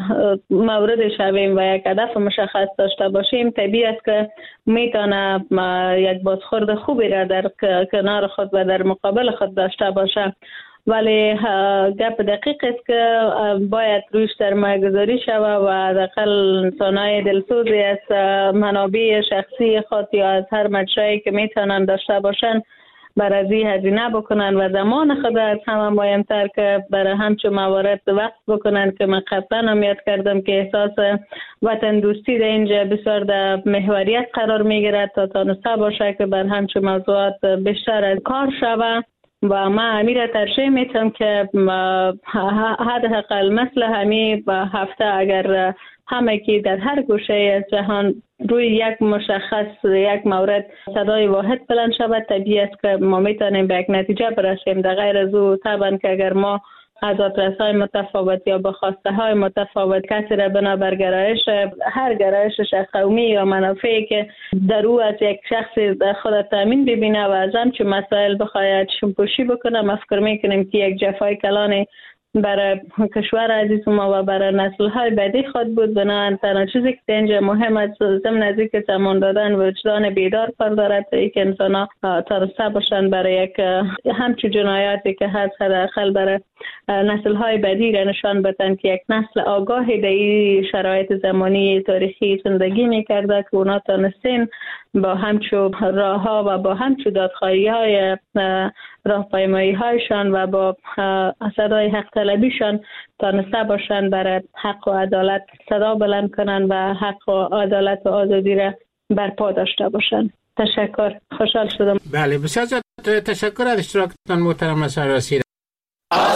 مورد شویم و یک هدف مشخص داشته باشیم، طبیعی است که میتونه یک بازخورد خوبی را در کنار خود و در مقابل خود داشته باشه. ولی گپ دقیق است که باید روش سرمایه گذاری شود و حداقل انسانای دلسوزی از منابع شخصی خود یا از هر مجرایی که میتونن داشته باشن برای هزینه بکنن و زمان خود از همه مهمتر که برای همچون موارد وقت بکنن که من قبلا هم یاد کردم که احساس وطن دوستی در اینجا بسیار در محوریت قرار میگیرد تا تانسته باشه که بر همچون موضوعات بیشتر از کار شوه و ما امیر ترجیح میتونم که حداقل مثل همین هفته اگر همه که در هر گوشه از جهان روی یک مشخص یک مورد صدای واحد بلند شود، طبیعی است که ما میتونیم به یک نتیجه برسیم. در غیر از او طبعا که اگر ما از آدرس‌های متفاوت یا به خواسته های متفاوت کسی را بنابر گرایش هر گرایشش قومی یا منافعی که در او از یک شخص خود تامین ببینه و از همچون مسائل بخواید شمپوشی بکنه، ما فکر میکنیم که یک جفای کلانی برای کشور عزیز ما و برای نسل های بعدی خود بود. بنابراین تنها چیزی که اینجا مهم است ضمن از اینکه زمان دادن وجدان بیدار کار دارد تا اینکه انسان ها ترسته باشند برای یک همچون جنایاتی که هست حداقل برای نسل های بعدی را نشان بدن که یک نسل آگاهی در این شرایط زمانی تاریخی زندگی میکرده که اونا تانستین با همچون راه ها و با همچون دادخواهی های راهپیمایی هایشان و با صدای حق طلبیشان تانسته باشند برای حق و عدالت صدا بلند کنن و حق و عدالت و آزادی را برپا داشته باشند. تشکر، خوشحال شدم. بله، بسیار تشکر از اشتراکتان محترم سررسی.